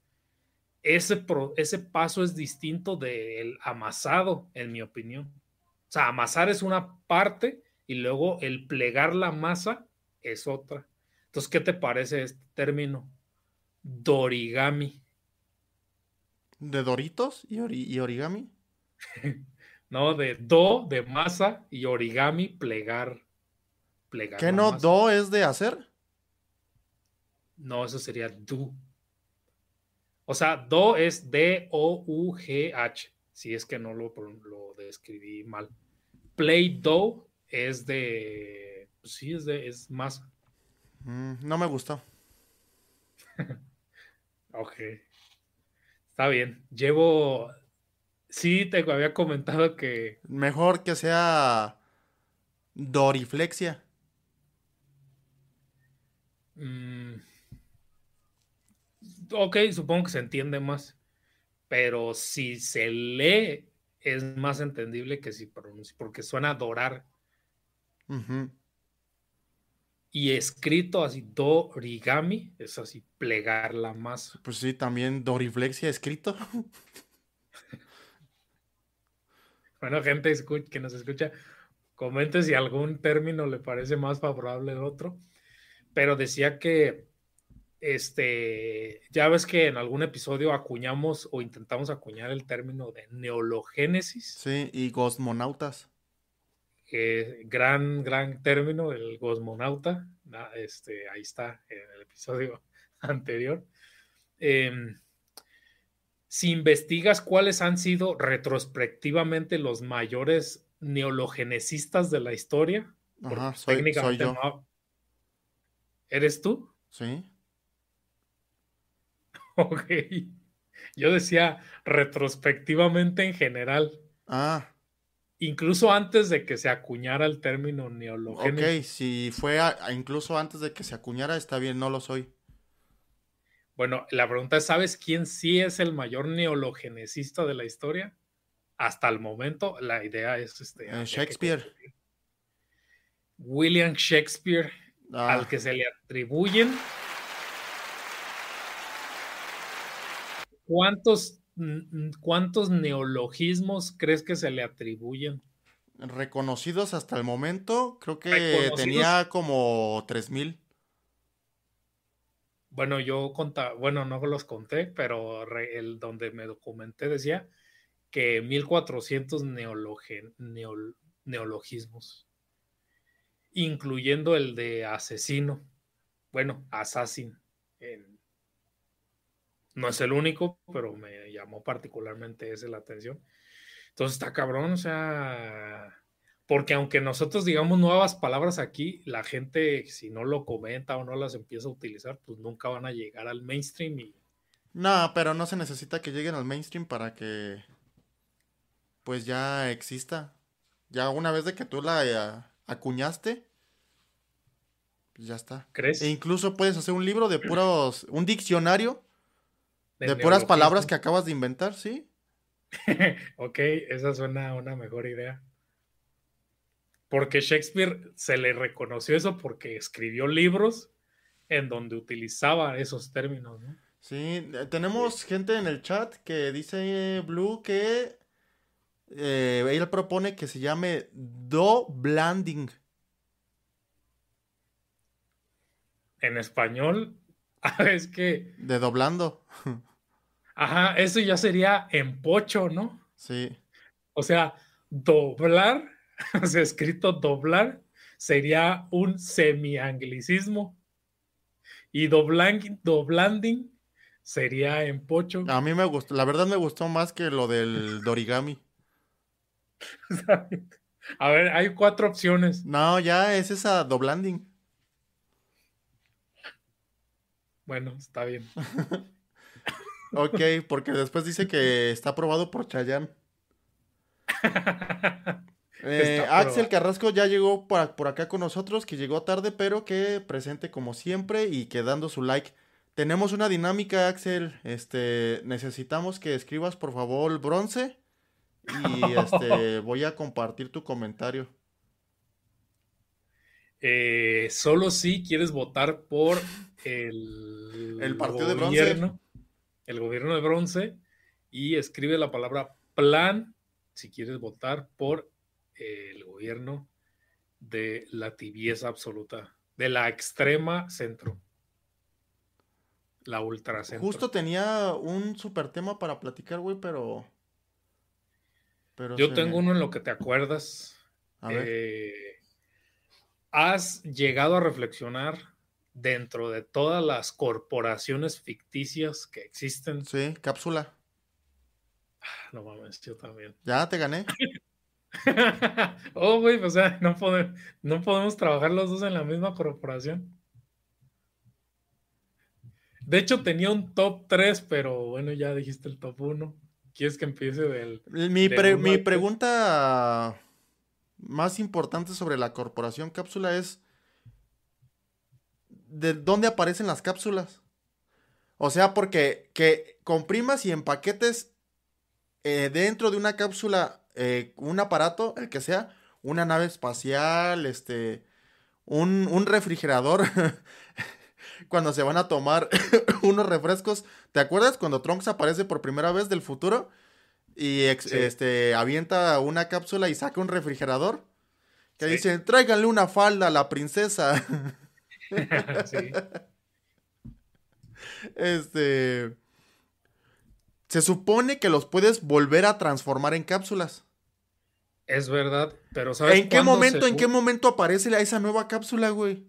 Speaker 2: Ese paso es distinto del amasado, en mi opinión. O sea, amasar es una parte y luego el plegar la masa es otra. Entonces, ¿qué te parece este término? Dorigami.
Speaker 1: ¿De Doritos y origami?
Speaker 2: ¿No? De do, de masa, y origami, plegar
Speaker 1: ¿Qué
Speaker 2: la
Speaker 1: no
Speaker 2: masa.
Speaker 1: do es de hacer?
Speaker 2: No, eso sería do. O sea, do es D-O-U-G-H, si es que no lo describí mal. Play doh es pues sí, es masa.
Speaker 1: No me gustó.
Speaker 2: Ok, está bien. Sí, te había comentado que,
Speaker 1: Mejor que sea doriflexia.
Speaker 2: mm, ok, supongo que se entiende más, pero si se lee es más entendible que si pronuncia, porque suena adorar.
Speaker 1: Ujú.
Speaker 2: y escrito así, dorigami, es así, plegar la masa.
Speaker 1: Pues sí, también doriflexia escrito.
Speaker 2: Bueno, gente que nos escucha, comente si algún término le parece más favorable al otro, pero decía que ya ves que en algún episodio acuñamos o intentamos acuñar el término de neologénesis,
Speaker 1: Sí, y cosmonautas.
Speaker 2: gran término, el cosmonauta, ahí está en el episodio anterior. Si investigas cuáles han sido retrospectivamente los mayores neologenesistas de la historia, porque
Speaker 1: Ajá,
Speaker 2: pues,
Speaker 1: soy
Speaker 2: técnicamente
Speaker 1: yo.
Speaker 2: no, ¿eres tú?
Speaker 1: Sí.
Speaker 2: Ok. Yo decía retrospectivamente en general,
Speaker 1: Ah,
Speaker 2: incluso antes de que se acuñara el término
Speaker 1: ok,
Speaker 2: neologénesis.
Speaker 1: si fue incluso antes de que se acuñara, está bien, no lo soy.
Speaker 2: Bueno, la pregunta es, ¿sabes quién sí es el mayor neologenesista de la historia? Hasta el momento, la idea es, habría que
Speaker 1: Shakespeare.
Speaker 2: confundir. William Shakespeare, al
Speaker 1: Ah,
Speaker 2: que se le atribuyen ¿cuántos neologismos crees que se le atribuyen?
Speaker 1: reconocidos hasta el momento, creo que
Speaker 2: Reconocidos.
Speaker 1: tenía como 3000.
Speaker 2: Bueno, bueno, no los conté, pero el donde me documenté decía que 1400 neologismos, incluyendo el de asesino, bueno, assassin. No es el único, pero me llamó particularmente ese la atención. Entonces está cabrón, o sea, porque aunque nosotros digamos nuevas palabras aquí, la gente si no lo comenta o no las empieza a utilizar, pues nunca van a llegar al mainstream y
Speaker 1: No, pero no se necesita que lleguen al mainstream para que pues ya exista. Ya una vez de que tú la acuñaste, pues ya está. E
Speaker 2: ¿crees?
Speaker 1: incluso puedes hacer un libro de puros, un diccionario
Speaker 2: De
Speaker 1: de puras palabras que
Speaker 2: neologismo.
Speaker 1: acabas de inventar, ¿sí?
Speaker 2: Ok, esa suena una mejor idea. Porque Shakespeare se le reconoció eso porque escribió libros en donde utilizaba esos términos, ¿no?
Speaker 1: Sí, tenemos gente en el chat que dice Blue que él propone que se llame do blanding.
Speaker 2: En español, es que,
Speaker 1: De doblando.
Speaker 2: ajá, eso ya sería empocho, ¿no?
Speaker 1: Sí.
Speaker 2: O sea, doblar, o sea, escrito doblar, sería un semi-anglicismo. Y doblanding sería empocho.
Speaker 1: A mí me gustó, la verdad me gustó más que lo del dorigami.
Speaker 2: A ver, hay 4 opciones.
Speaker 1: No, ya es esa doblanding.
Speaker 2: Bueno, está bien.
Speaker 1: Ok, porque después dice que está aprobado por Chayanne.
Speaker 2: Está
Speaker 1: Axel
Speaker 2: probado.
Speaker 1: Carrasco ya llegó por acá con nosotros, que llegó tarde, pero que presente como siempre y que dando su like. Tenemos una dinámica, Axel. Necesitamos que escribas por favor bronce y voy a compartir tu comentario.
Speaker 2: Solo si quieres votar por
Speaker 1: El
Speaker 2: el
Speaker 1: partido de bronce.
Speaker 2: gobierno, el gobierno de bronce, y escribe la palabra plan si quieres votar por el gobierno de la tibieza absoluta, de la extrema centro, la ultracentro.
Speaker 1: Justo tenía un super tema para platicar, güey, pero
Speaker 2: Yo
Speaker 1: se
Speaker 2: tengo
Speaker 1: me...
Speaker 2: uno en lo que te acuerdas.
Speaker 1: A ver.
Speaker 2: Eh, ¿Has llegado a reflexionar dentro de todas las corporaciones ficticias que existen?
Speaker 1: Sí, cápsula.
Speaker 2: No mames, yo también.
Speaker 1: Ya te gané.
Speaker 2: Oh, güey, o sea, no podemos trabajar los dos en la misma corporación. De hecho, tenía un top 3, pero bueno, ya dijiste el top 1. ¿Quieres que empiece del uno
Speaker 1: Mi
Speaker 2: al 3?
Speaker 1: pregunta más importante sobre la corporación cápsula es, ¿de dónde aparecen las cápsulas? O sea, porque que comprimas y empaquetes dentro de una cápsula un aparato, el que sea, una nave espacial, un refrigerador cuando se van a tomar unos refrescos. ¿Te acuerdas cuando Trunks aparece por primera vez del futuro y
Speaker 2: Sí,
Speaker 1: avienta una cápsula y saca un refrigerador? Que
Speaker 2: sí,
Speaker 1: dice, tráiganle una falda a la princesa.
Speaker 2: sí,
Speaker 1: Este, se supone que los puedes volver a transformar en cápsulas.
Speaker 2: es verdad, pero ¿sabes cuándo se...
Speaker 1: En qué momento aparece esa nueva cápsula, güey?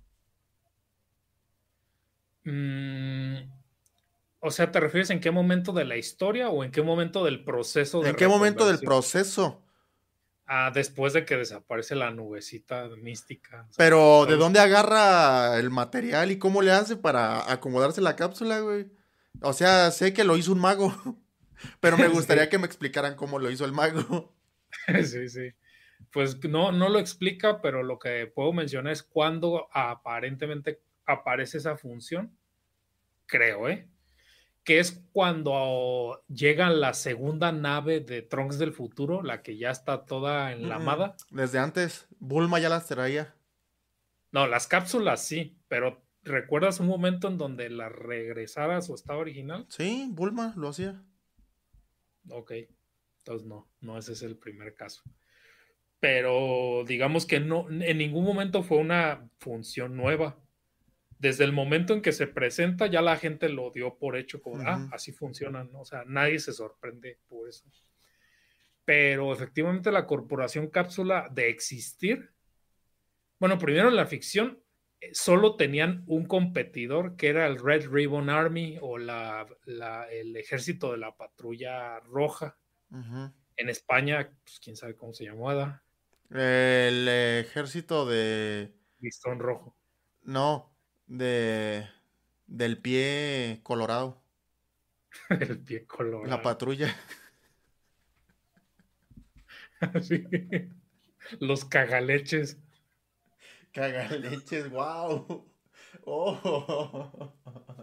Speaker 2: Mm, o sea, ¿te refieres en qué momento de la historia o en qué momento del proceso de
Speaker 1: ¿En qué momento del
Speaker 2: reconversión?
Speaker 1: proceso?
Speaker 2: Ah, después de que desaparece la nubecita mística,
Speaker 1: Pero, ¿de
Speaker 2: ¿sabes?
Speaker 1: dónde agarra el material y cómo le hace para acomodarse la cápsula, güey? O sea, sé que lo hizo un mago, pero me gustaría
Speaker 2: Sí,
Speaker 1: que me explicaran cómo lo hizo el mago.
Speaker 2: sí, sí. Pues no, no lo explica, pero lo que puedo mencionar es cuándo aparentemente aparece esa función, creo, ¿eh? Que es cuando llega la segunda nave de Trunks del futuro, la que ya está toda enlamada.
Speaker 1: Desde antes, Bulma ya las traía.
Speaker 2: No, las cápsulas sí, pero ¿recuerdas un momento en donde la regresara a su estado original?
Speaker 1: Sí, Bulma lo hacía.
Speaker 2: Ok, entonces no, no ese es el primer caso. Pero digamos que no, en ningún momento fue una función nueva. Desde el momento en que se presenta, ya la gente lo dio por hecho, como, ah,
Speaker 1: Ujú,
Speaker 2: así funcionan, ¿no? O sea, nadie se sorprende por eso. Pero efectivamente la corporación cápsula de existir, bueno, primero en la ficción solo tenían un competidor que era el Red Ribbon Army o el ejército de la patrulla roja.
Speaker 1: ujú.
Speaker 2: En España, pues quién sabe cómo se llamaba,
Speaker 1: El ejército de...
Speaker 2: listón rojo,
Speaker 1: No, de... del pie colorado.
Speaker 2: el pie
Speaker 1: La
Speaker 2: colorado.
Speaker 1: patrulla.
Speaker 2: Sí. Los cagaleches.
Speaker 1: Cagaleches, wow. Oh.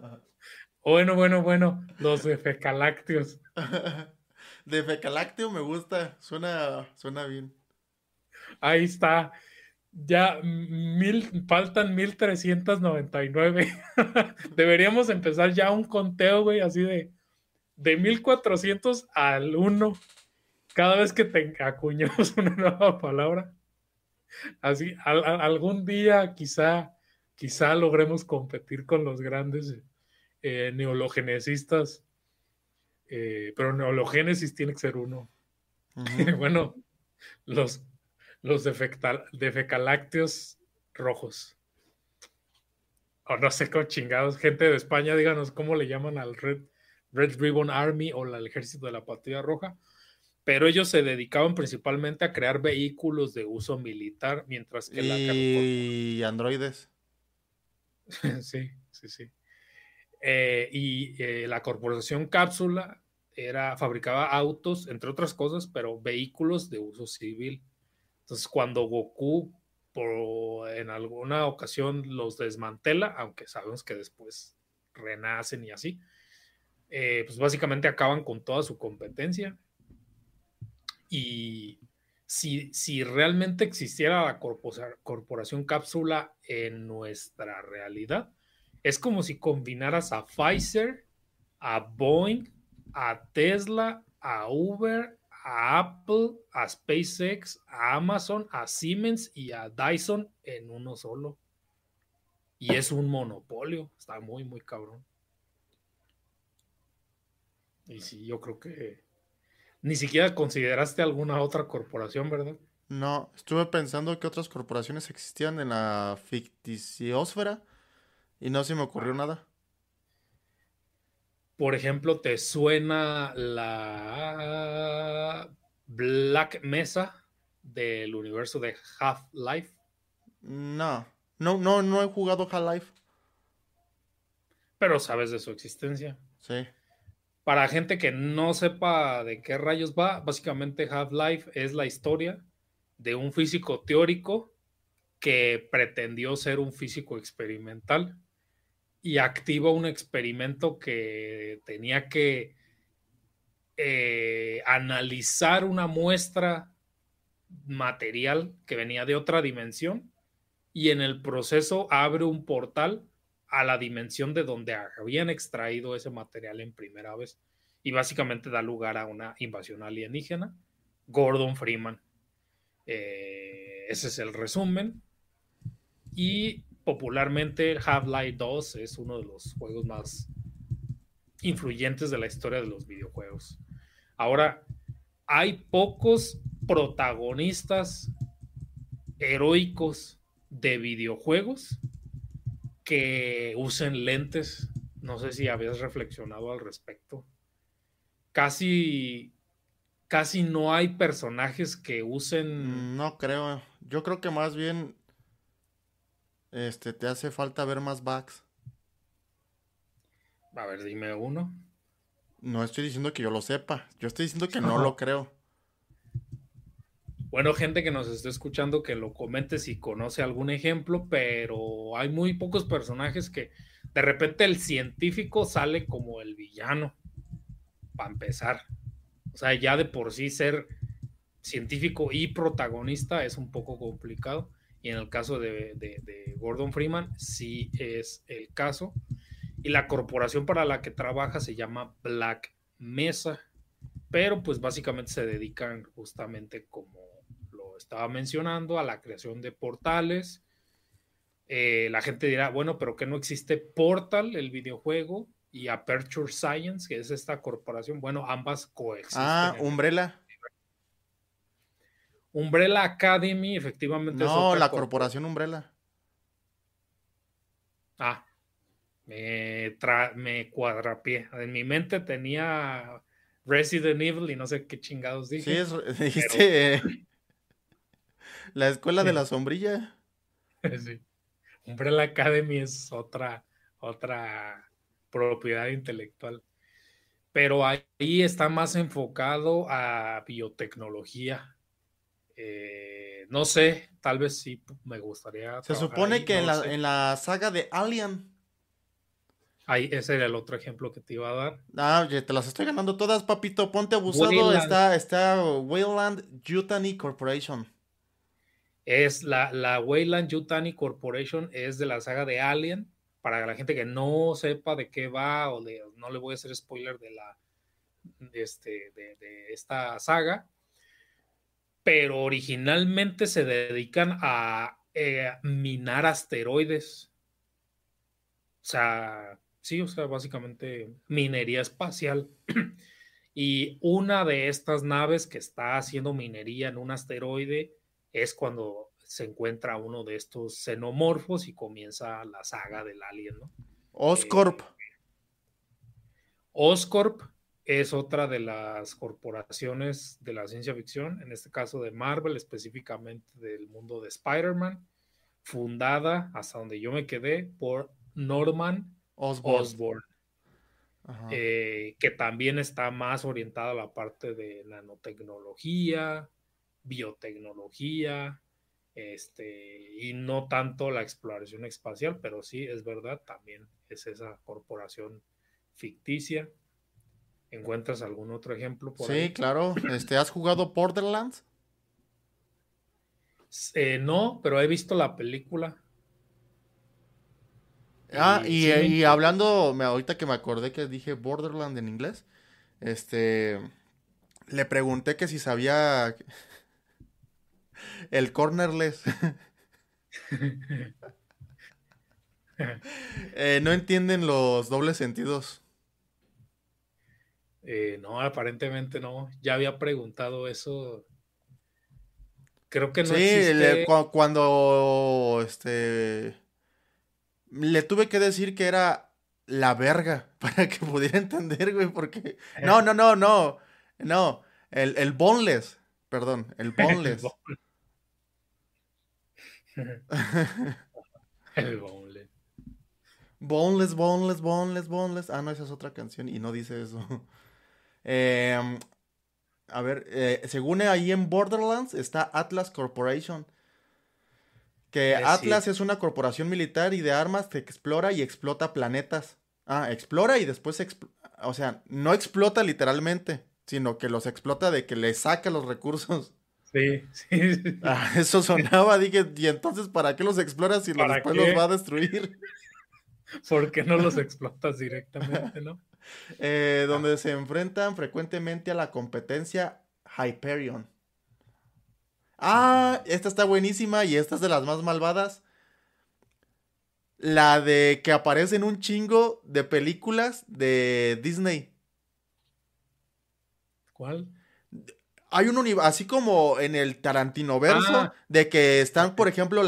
Speaker 2: Bueno, los de fecalácteos.
Speaker 1: De Fecalácteo me gusta. Suena bien.
Speaker 2: Ahí está. Ya faltan 1399. Deberíamos empezar ya un conteo, güey, así de 1400 al uno. Cada vez que te acuñemos una nueva palabra. Así, algún día quizá logremos competir con los grandes neologenesistas. Pero neologénesis tiene que ser uno.
Speaker 1: Ujú.
Speaker 2: Bueno, los, los de fecalácteos rojos. O no sé cómo chingados. Gente de España, díganos cómo le llaman al Red Ribbon Army o al ejército de la patrulla roja. Pero ellos se dedicaban principalmente a crear vehículos de uso militar, mientras que la
Speaker 1: Y androides.
Speaker 2: sí, sí, sí. La corporación Cápsula fabricaba autos, entre otras cosas, pero vehículos de uso civil. Entonces, cuando Goku en alguna ocasión los desmantela, aunque sabemos que después renacen y así, pues básicamente acaban con toda su competencia. Y si realmente existiera la corporación cápsula en nuestra realidad, es como si combinaras a Pfizer, a Boeing, a Tesla, a Uber, a Apple, a SpaceX, a Amazon, a Siemens y a Dyson en uno solo. Y es un monopolio. Está muy, muy cabrón. Y sí, yo creo que ni siquiera consideraste alguna otra corporación, ¿verdad?
Speaker 1: No, estuve pensando que otras corporaciones existían en la ficticiosfera y no se me ocurrió
Speaker 2: Ah,
Speaker 1: nada.
Speaker 2: por ejemplo, ¿te suena la Black Mesa del universo de Half-Life?
Speaker 1: No, no he jugado Half-Life.
Speaker 2: Pero sabes de su existencia.
Speaker 1: Sí.
Speaker 2: Para gente que no sepa de qué rayos va, básicamente Half-Life es la historia de un físico teórico que pretendió ser un físico experimental y activa un experimento que tenía que analizar una muestra material que venía de otra dimensión y en el proceso abre un portal a la dimensión de donde habían extraído ese material en primera vez y básicamente da lugar a una invasión alienígena. Gordon Freeman. Ese es el resumen. Y popularmente Half-Life 2 es uno de los juegos más influyentes de la historia de los videojuegos. Ahora, hay pocos protagonistas heroicos de videojuegos que usen lentes. No sé si habías reflexionado al respecto. Casi no hay personajes que usen...
Speaker 1: No creo. Yo creo que más bien te hace falta ver más bugs.
Speaker 2: A ver, dime uno.
Speaker 1: No estoy diciendo que yo lo sepa. Yo estoy diciendo que no lo creo.
Speaker 2: Bueno, gente que nos esté escuchando, que lo comente si conoce algún ejemplo, pero hay muy pocos personajes que de repente el científico sale como el villano, para empezar. O sea, ya de por sí ser científico y protagonista es un poco complicado. Y en el caso de Gordon Freeman, sí es el caso. Y la corporación para la que trabaja se llama Black Mesa. Pero pues básicamente se dedican justamente, como lo estaba mencionando, a la creación de portales. La gente dirá, bueno, pero que no existe Portal, el videojuego, y Aperture Science, que es esta corporación. Bueno, ambas coexisten.
Speaker 1: Umbrella.
Speaker 2: Umbrella Academy, efectivamente.
Speaker 1: No, es otra la corporación Umbrella.
Speaker 2: Me cuadrapié. En mi mente tenía Resident Evil y no sé qué chingados dije.
Speaker 1: Sí, dijiste la escuela de la sombrilla.
Speaker 2: Sí. Umbrella Academy es otra propiedad intelectual. Pero ahí está más enfocado a biotecnología. No sé, tal vez sí me gustaría.
Speaker 1: Se supone
Speaker 2: ahí,
Speaker 1: que
Speaker 2: no
Speaker 1: en la saga de Alien.
Speaker 2: Ahí, ese era el otro ejemplo que te iba a dar.
Speaker 1: Te las estoy ganando todas, papito. Ponte abusado. Está Wayland Yutani Corporation.
Speaker 2: Es la Wayland Yutani Corporation, es de la saga de Alien. Para la gente que no sepa de qué va, no le voy a hacer spoiler de esta saga, pero originalmente se dedican a minar asteroides. O sea, sí, básicamente minería espacial. Y una de estas naves que está haciendo minería en un asteroide es cuando se encuentra uno de estos xenomorfos y comienza la saga del alien, ¿no?
Speaker 1: Oscorp.
Speaker 2: Oscorp es otra de las corporaciones de la ciencia ficción, en este caso de Marvel, específicamente del mundo de Spider-Man, fundada, hasta donde yo me quedé, por Norman Osborn. Que también está más orientada a la parte de nanotecnología, biotecnología, y no tanto la exploración espacial, pero sí, es verdad, también es esa corporación ficticia. ¿Encuentras algún otro ejemplo por ahí?
Speaker 1: Sí, claro. ¿Has jugado Borderlands?
Speaker 2: No, pero he visto la película.
Speaker 1: Y hablando, ahorita que me acordé que dije Borderland en inglés, le pregunté que si sabía el cornerless. No entienden los dobles sentidos.
Speaker 2: No, aparentemente no. Ya había preguntado eso. Creo que no
Speaker 1: sí,
Speaker 2: existe.
Speaker 1: Cuando le tuve que decir que era la verga para que pudiera entender, güey, porque... No. El boneless, perdón, el boneless.
Speaker 2: El boneless.
Speaker 1: Boneless. Ah, no, esa es otra canción y no dice eso. A ver, según ahí en Borderlands está Atlas Corporation. Que Atlas es una corporación militar y de armas que explora y explota planetas. Explora y después... no explota literalmente, sino que los explota de que le saca los recursos.
Speaker 2: Sí, sí, sí.
Speaker 1: Ah, eso sonaba, dije, ¿y entonces para qué los exploras si
Speaker 2: ¿Para
Speaker 1: después los
Speaker 2: qué?
Speaker 1: va a destruir?
Speaker 2: ¿Por qué no los explotas directamente, no? Ah,
Speaker 1: Donde se enfrentan frecuentemente a la competencia Hyperion. Ah,
Speaker 2: ujú.
Speaker 1: esta está buenísima y esta es de las más malvadas. La de que aparecen un chingo de películas de Disney.
Speaker 2: ¿Cuál?
Speaker 1: Hay un universo, así como en el Tarantino verso,
Speaker 2: Ah,
Speaker 1: de que están,
Speaker 2: ok.
Speaker 1: por ejemplo,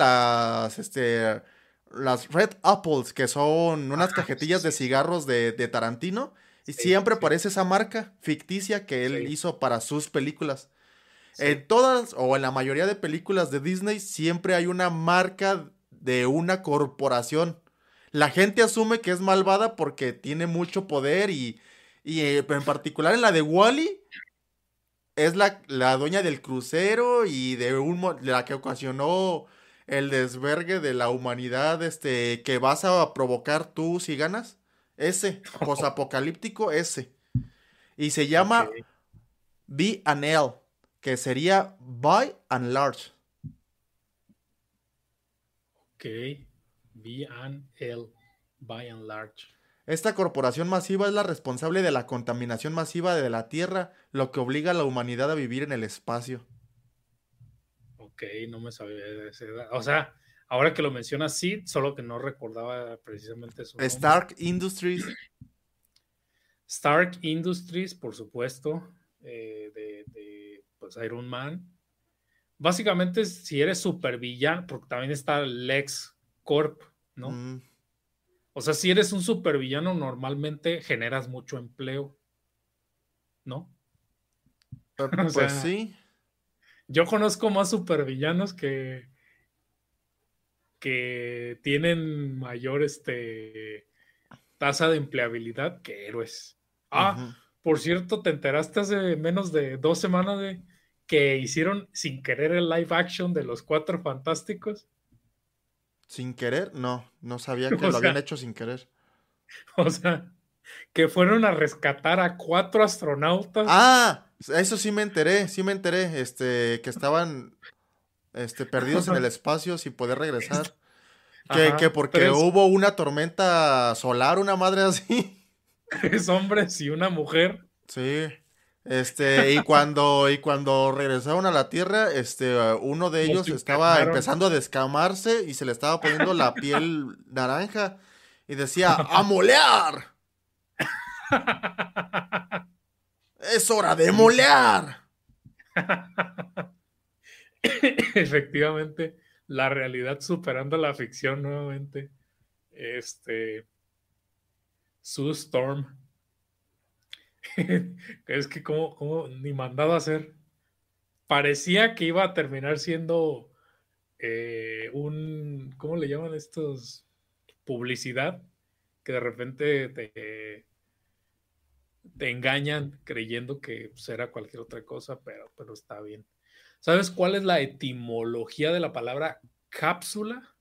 Speaker 1: las Red Apples, que son unas
Speaker 2: Ajá, sí,
Speaker 1: cajetillas de
Speaker 2: sí, sí.
Speaker 1: cigarros de Tarantino, y
Speaker 2: Sí,
Speaker 1: siempre
Speaker 2: sí,
Speaker 1: aparece esa marca ficticia que él
Speaker 2: sí,
Speaker 1: hizo para sus películas. En
Speaker 2: sí.
Speaker 1: todas o en la mayoría de películas de Disney siempre hay una marca de una corporación. La gente asume que es malvada porque tiene mucho poder en particular en la de Wally es la dueña del crucero y la que ocasionó el desvergue de la humanidad que vas a provocar tú si ganas. Ese, posapocalíptico, ese. Y se
Speaker 2: Ok,
Speaker 1: llama Be an L, que sería By and Large.
Speaker 2: ok. B and L, by and large.
Speaker 1: Esta corporación masiva es la responsable de la contaminación masiva de la Tierra, lo que obliga a la humanidad a vivir en el espacio.
Speaker 2: Ok, no me sabía de ese. O sea, ahora que lo mencionas, sí, solo que no recordaba precisamente su nombre.
Speaker 1: Stark Industries.
Speaker 2: Stark Industries, por supuesto, pues Iron Man. Básicamente, si eres supervillano, porque también está Lex Corp, ¿no?
Speaker 1: mm,
Speaker 2: O sea, si eres un supervillano, normalmente generas mucho empleo, ¿no? O
Speaker 1: pues
Speaker 2: sea,
Speaker 1: sí.
Speaker 2: yo conozco más supervillanos que tienen mayor tasa de empleabilidad que héroes. Ah,
Speaker 1: Ujú.
Speaker 2: por cierto, ¿te enteraste hace menos de 2 semanas de que hicieron sin querer el live action de los Cuatro Fantásticos?
Speaker 1: Sin querer, no, no sabía que
Speaker 2: O
Speaker 1: lo habían
Speaker 2: sea,
Speaker 1: hecho sin querer.
Speaker 2: o sea, que fueron a rescatar a 4 astronautas.
Speaker 1: Ah, eso sí me enteré, que estaban, perdidos en el espacio sin poder regresar. Que
Speaker 2: Ajá,
Speaker 1: porque
Speaker 2: tres,
Speaker 1: hubo una tormenta solar, una madre así.
Speaker 2: tres hombres y una mujer.
Speaker 1: Sí. Y cuando regresaron a la Tierra, uno de
Speaker 2: Los
Speaker 1: ellos estaba
Speaker 2: internaron.
Speaker 1: empezando a descamarse y se le estaba poniendo la piel naranja y decía, ¡a molear! ¡Es hora de
Speaker 2: Sí,
Speaker 1: molear!
Speaker 2: efectivamente, la realidad superando la ficción nuevamente. Este, Sue Storm. Es que como ni mandado a hacer. Parecía que iba a terminar siendo ¿cómo le llaman estos? Publicidad, que de repente te engañan creyendo que pues, era cualquier otra cosa, pero está bien. ¿Sabes cuál es la etimología de la palabra cápsula?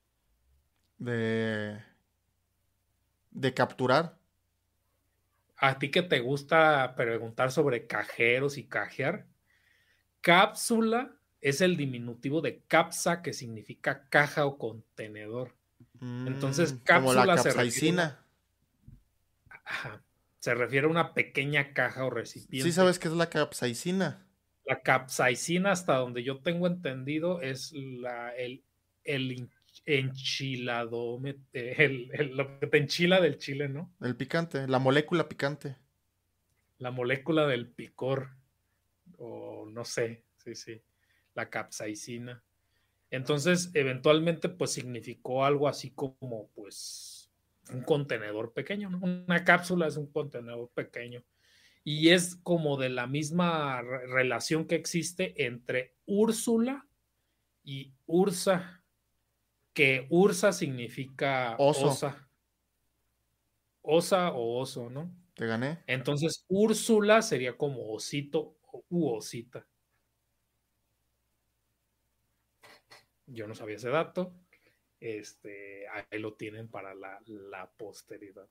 Speaker 1: De, de capturar.
Speaker 2: A ti que te gusta preguntar sobre cajeros y cajear, cápsula es el diminutivo de capsa, que significa caja o contenedor. Entonces,
Speaker 1: Como la
Speaker 2: cápsula
Speaker 1: capsaicina.
Speaker 2: ajá, se refiere a una pequeña caja o
Speaker 1: Sí
Speaker 2: recipiente.
Speaker 1: sabes qué es la capsaicina.
Speaker 2: La capsaicina, hasta donde yo tengo entendido, es el enchilado, lo que te enchila del chile, ¿no?
Speaker 1: El picante, la molécula picante.
Speaker 2: La molécula del picor, o no sé, sí, sí, la capsaicina. Entonces, eventualmente, pues significó algo así como, pues, un contenedor pequeño, ¿no? Una cápsula es un contenedor pequeño. Y es como de la misma relación que existe entre Úrsula y Ursa, que Ursa significa
Speaker 1: Oso,
Speaker 2: osa, osa o oso, ¿no?
Speaker 1: te gané.
Speaker 2: Entonces, Úrsula sería como osito u osita. Yo no sabía ese dato. Ahí lo tienen para la posteridad.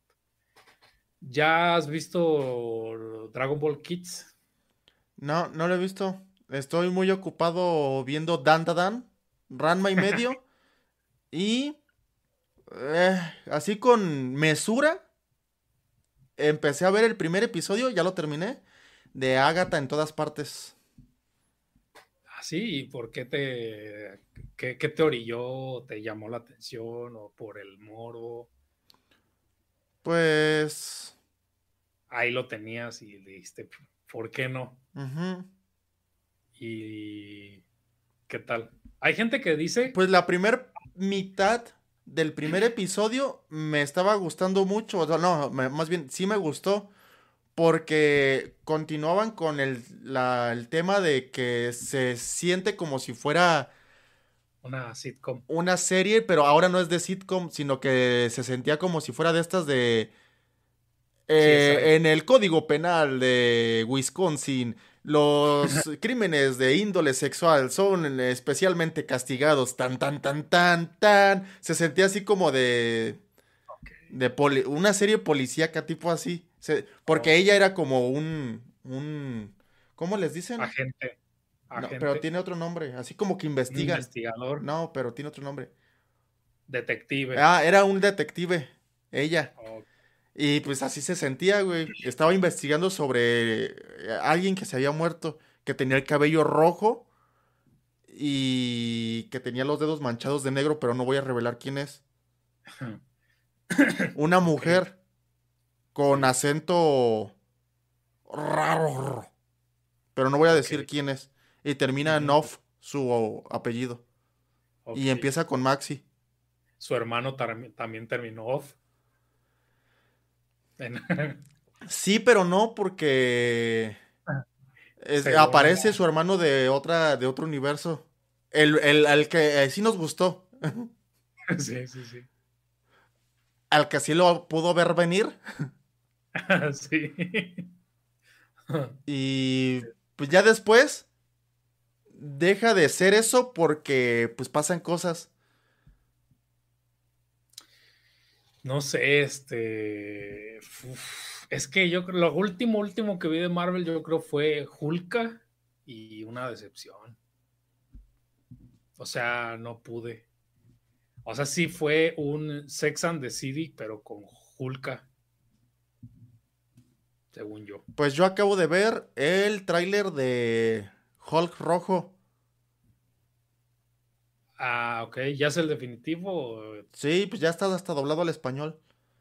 Speaker 2: ¿Ya has visto Dragon Ball Kids?
Speaker 1: No, no lo he visto. Estoy muy ocupado viendo Dan Da Dan, Ranma y medio. Y así con mesura, empecé a ver el primer episodio, ya lo terminé, de Ágata en todas partes.
Speaker 2: Ah, sí, ¿y por qué te orilló, te llamó la atención o por el morbo?
Speaker 1: Pues...
Speaker 2: Ahí lo tenías y dijiste, ¿por qué no?
Speaker 1: ujú.
Speaker 2: ¿Y qué tal? Hay gente que dice,
Speaker 1: Pues la primer mitad del primer episodio me estaba gustando mucho, o sea, no, más bien sí me gustó, porque continuaban con el tema de que se siente como si fuera
Speaker 2: una sitcom,
Speaker 1: una serie, pero ahora no es de sitcom, sino que se sentía como si fuera de estas de...
Speaker 2: CSI.
Speaker 1: en el Código Penal de Wisconsin, los crímenes de índole sexual son especialmente castigados, tan, tan, tan, tan, tan. Se sentía así como
Speaker 2: Ok.
Speaker 1: una serie policíaca, tipo así. Porque
Speaker 2: Oh,
Speaker 1: ella era como ¿cómo les dicen?
Speaker 2: agente,
Speaker 1: No, pero
Speaker 2: agente,
Speaker 1: tiene otro nombre, así como que
Speaker 2: un
Speaker 1: investigan.
Speaker 2: investigador,
Speaker 1: No, pero tiene otro nombre.
Speaker 2: detective.
Speaker 1: Ah, era un detective, ella.
Speaker 2: Oh,
Speaker 1: Y pues así se sentía, güey. Estaba investigando sobre alguien que se había muerto, que tenía el cabello rojo y que tenía los dedos manchados de negro, pero no voy a revelar quién es. Una
Speaker 2: ok,
Speaker 1: mujer con
Speaker 2: sí,
Speaker 1: acento raro, pero no voy a
Speaker 2: ok,
Speaker 1: decir quién es. Y termina en
Speaker 2: ujú,
Speaker 1: off su apellido.
Speaker 2: ok.
Speaker 1: Y empieza con Maxi.
Speaker 2: Su hermano también terminó off. En-
Speaker 1: Sí, pero no, porque
Speaker 2: según
Speaker 1: aparece su hermano de otro universo. Al que sí nos gustó.
Speaker 2: sí, sí, sí.
Speaker 1: Al que sí lo pudo ver venir.
Speaker 2: Sí.
Speaker 1: Y pues ya después deja de ser eso porque pues pasan cosas.
Speaker 2: No sé, es que yo creo, lo último que vi de Marvel, yo creo fue Hulka y una decepción. O sea, no pude. O sea, sí fue un Sex and the City, pero con Hulka, según yo.
Speaker 1: Pues yo acabo de ver el tráiler de Hulk rojo.
Speaker 2: Ah, ok, ¿ya es el definitivo?
Speaker 1: Sí, pues ya está hasta doblado al español.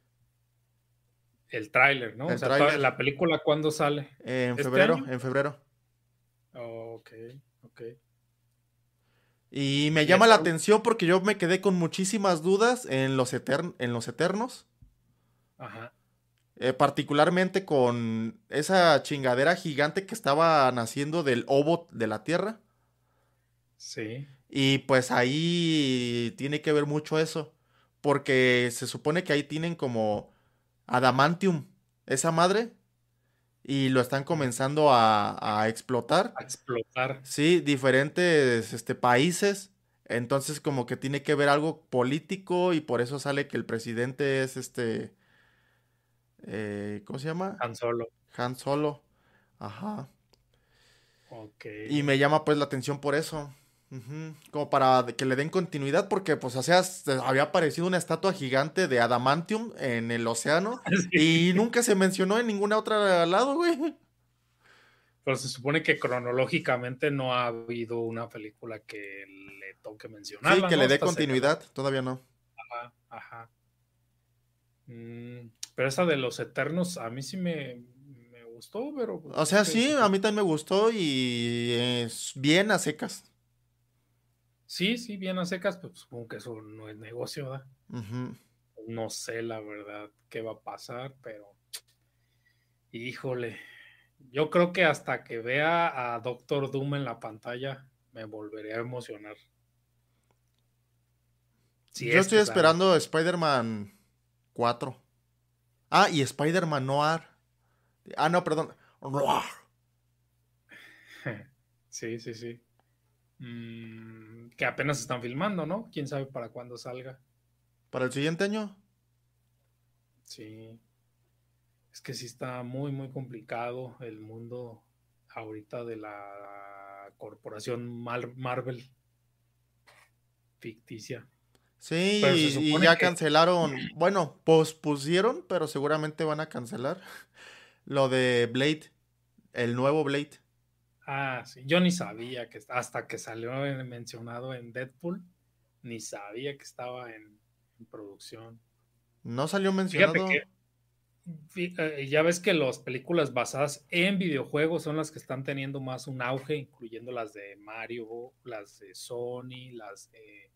Speaker 2: El tráiler, ¿no? O
Speaker 1: El
Speaker 2: sea,
Speaker 1: tráiler
Speaker 2: ¿la película cuándo sale?
Speaker 1: en
Speaker 2: ¿Este
Speaker 1: febrero,
Speaker 2: año?
Speaker 1: en febrero.
Speaker 2: Oh, ok, ok.
Speaker 1: Y me
Speaker 2: Y
Speaker 1: llama la
Speaker 2: esa,
Speaker 1: atención porque yo me quedé con muchísimas dudas en en los Eternos.
Speaker 2: ajá,
Speaker 1: Particularmente con esa chingadera gigante que estaba naciendo del ovo de la Tierra.
Speaker 2: sí.
Speaker 1: Y pues ahí tiene que ver mucho eso. Porque se supone que ahí tienen como adamantium, esa madre. Y lo están comenzando a explotar.
Speaker 2: A explotar.
Speaker 1: Sí, diferentes países. Entonces como que tiene que ver algo político y por eso sale que el presidente es ¿cómo se llama?
Speaker 2: Han Solo.
Speaker 1: Han Solo. Ajá.
Speaker 2: Ok.
Speaker 1: Y me llama pues la atención por eso. Ujú. Como para que le den continuidad porque pues o sea, había aparecido una estatua gigante de adamantium en el océano y
Speaker 2: Sí.
Speaker 1: nunca se mencionó en ninguna otra lado, güey.
Speaker 2: Pero se supone que cronológicamente no ha habido una película que le toque
Speaker 1: Sí,
Speaker 2: mencionarla,
Speaker 1: que le
Speaker 2: ¿no?
Speaker 1: dé
Speaker 2: Esta sería la.
Speaker 1: continuidad, todavía no.
Speaker 2: Ajá, ajá. Pero esa de los Eternos a mí sí me gustó, pero pues
Speaker 1: O
Speaker 2: es
Speaker 1: sea,
Speaker 2: que
Speaker 1: sí, a mí también me gustó y es bien a secas.
Speaker 2: sí, sí, bien a secas, pues supongo que eso no es negocio, ¿verdad?
Speaker 1: Ujú.
Speaker 2: No sé la verdad qué va a pasar, pero híjole, yo creo que hasta que vea a Doctor Doom en la pantalla me volveré a emocionar. Si
Speaker 1: Yo
Speaker 2: es
Speaker 1: estoy
Speaker 2: que sale.
Speaker 1: esperando Spider-Man 4. Ah, y Spider-Man Noir. Ah, no, perdón. Noir.
Speaker 2: Sí, sí, sí. Que apenas están filmando, ¿no? Quién sabe para cuándo salga.
Speaker 1: Para el siguiente año.
Speaker 2: Sí, es que sí está muy, muy complicado el mundo ahorita de la corporación Marvel ficticia.
Speaker 1: Sí,
Speaker 2: Pero se
Speaker 1: y
Speaker 2: supone
Speaker 1: ya
Speaker 2: que
Speaker 1: cancelaron, bueno, pospusieron, pero seguramente van a cancelar lo de Blade, el nuevo Blade.
Speaker 2: sí, yo ni sabía que hasta que salió mencionado en Deadpool, ni sabía que estaba en producción.
Speaker 1: No salió
Speaker 2: Fíjate que
Speaker 1: mencionado.
Speaker 2: ya ves que las películas basadas en videojuegos son las que están teniendo más un auge, incluyendo las de Mario, las de Sony, las de...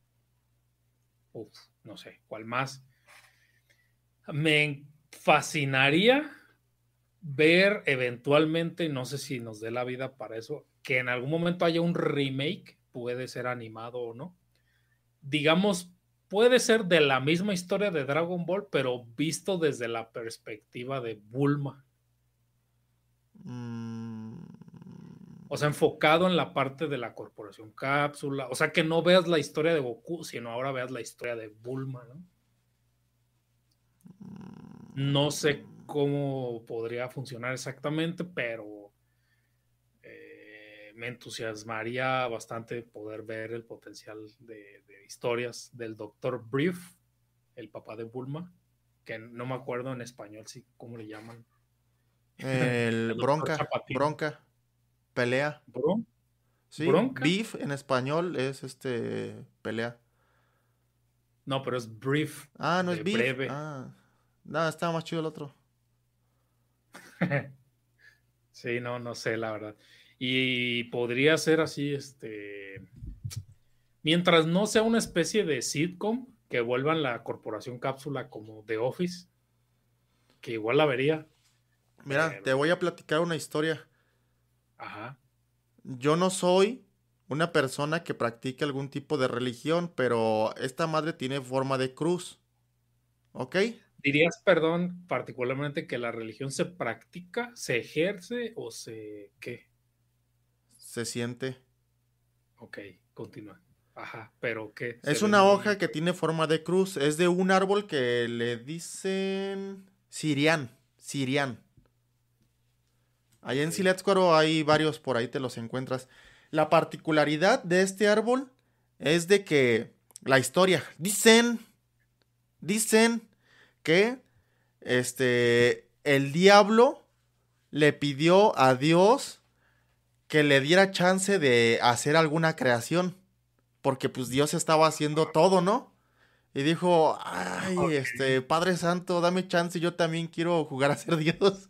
Speaker 2: no sé, ¿cuál más? Me fascinaría ver eventualmente, no sé si nos dé la vida para eso, que en algún momento haya un remake, puede ser animado o no. Digamos, puede ser de la misma historia de Dragon Ball, pero visto desde la perspectiva de Bulma.
Speaker 1: Mm,
Speaker 2: O sea, enfocado en la parte de la corporación cápsula. O sea, que no veas la historia de Goku, sino ahora veas la historia de Bulma, ¿no? No sé cómo podría funcionar exactamente, pero me entusiasmaría bastante poder ver el potencial de historias del Dr. Brief, el papá de Bulma, que no me acuerdo en español si cómo le llaman.
Speaker 1: el
Speaker 2: El doctor
Speaker 1: bronca,
Speaker 2: Chapatín.
Speaker 1: bronca, pelea.
Speaker 2: ¿Bron?
Speaker 1: Sí,
Speaker 2: ¿Bronca?
Speaker 1: beef en español es pelea.
Speaker 2: No, pero es brief,
Speaker 1: Ah, no es
Speaker 2: de
Speaker 1: beef.
Speaker 2: breve.
Speaker 1: Ah, nada, estaba más chido el otro.
Speaker 2: Sí, no sé, la verdad. Y podría ser así, mientras no sea una especie de sitcom que vuelvan la corporación cápsula como The Office, que igual la vería,
Speaker 1: Mira, te
Speaker 2: pero,
Speaker 1: voy a platicar una historia.
Speaker 2: ajá.
Speaker 1: Yo no soy una persona que practique algún tipo de religión, pero esta madre tiene forma de cruz, ¿ok?
Speaker 2: ¿Dirías, perdón, particularmente que la religión se practica, se ejerce o se qué?
Speaker 1: Se siente.
Speaker 2: Ok, continúa. Ajá, pero ¿qué? Se
Speaker 1: Es
Speaker 2: ve
Speaker 1: una
Speaker 2: muy...
Speaker 1: hoja que tiene forma de cruz. Es de un árbol que le dicen Sirián. Sirián. Allá
Speaker 2: Ok,
Speaker 1: en Silétzcuaro hay varios, por ahí te los encuentras. La particularidad de este árbol es de que la historia, dicen que el diablo le pidió a Dios que le diera chance de hacer alguna creación, porque pues Dios estaba haciendo todo, ¿no? Y dijo, ay,
Speaker 2: ok.
Speaker 1: Padre Santo, dame chance, yo también quiero jugar a ser Dios.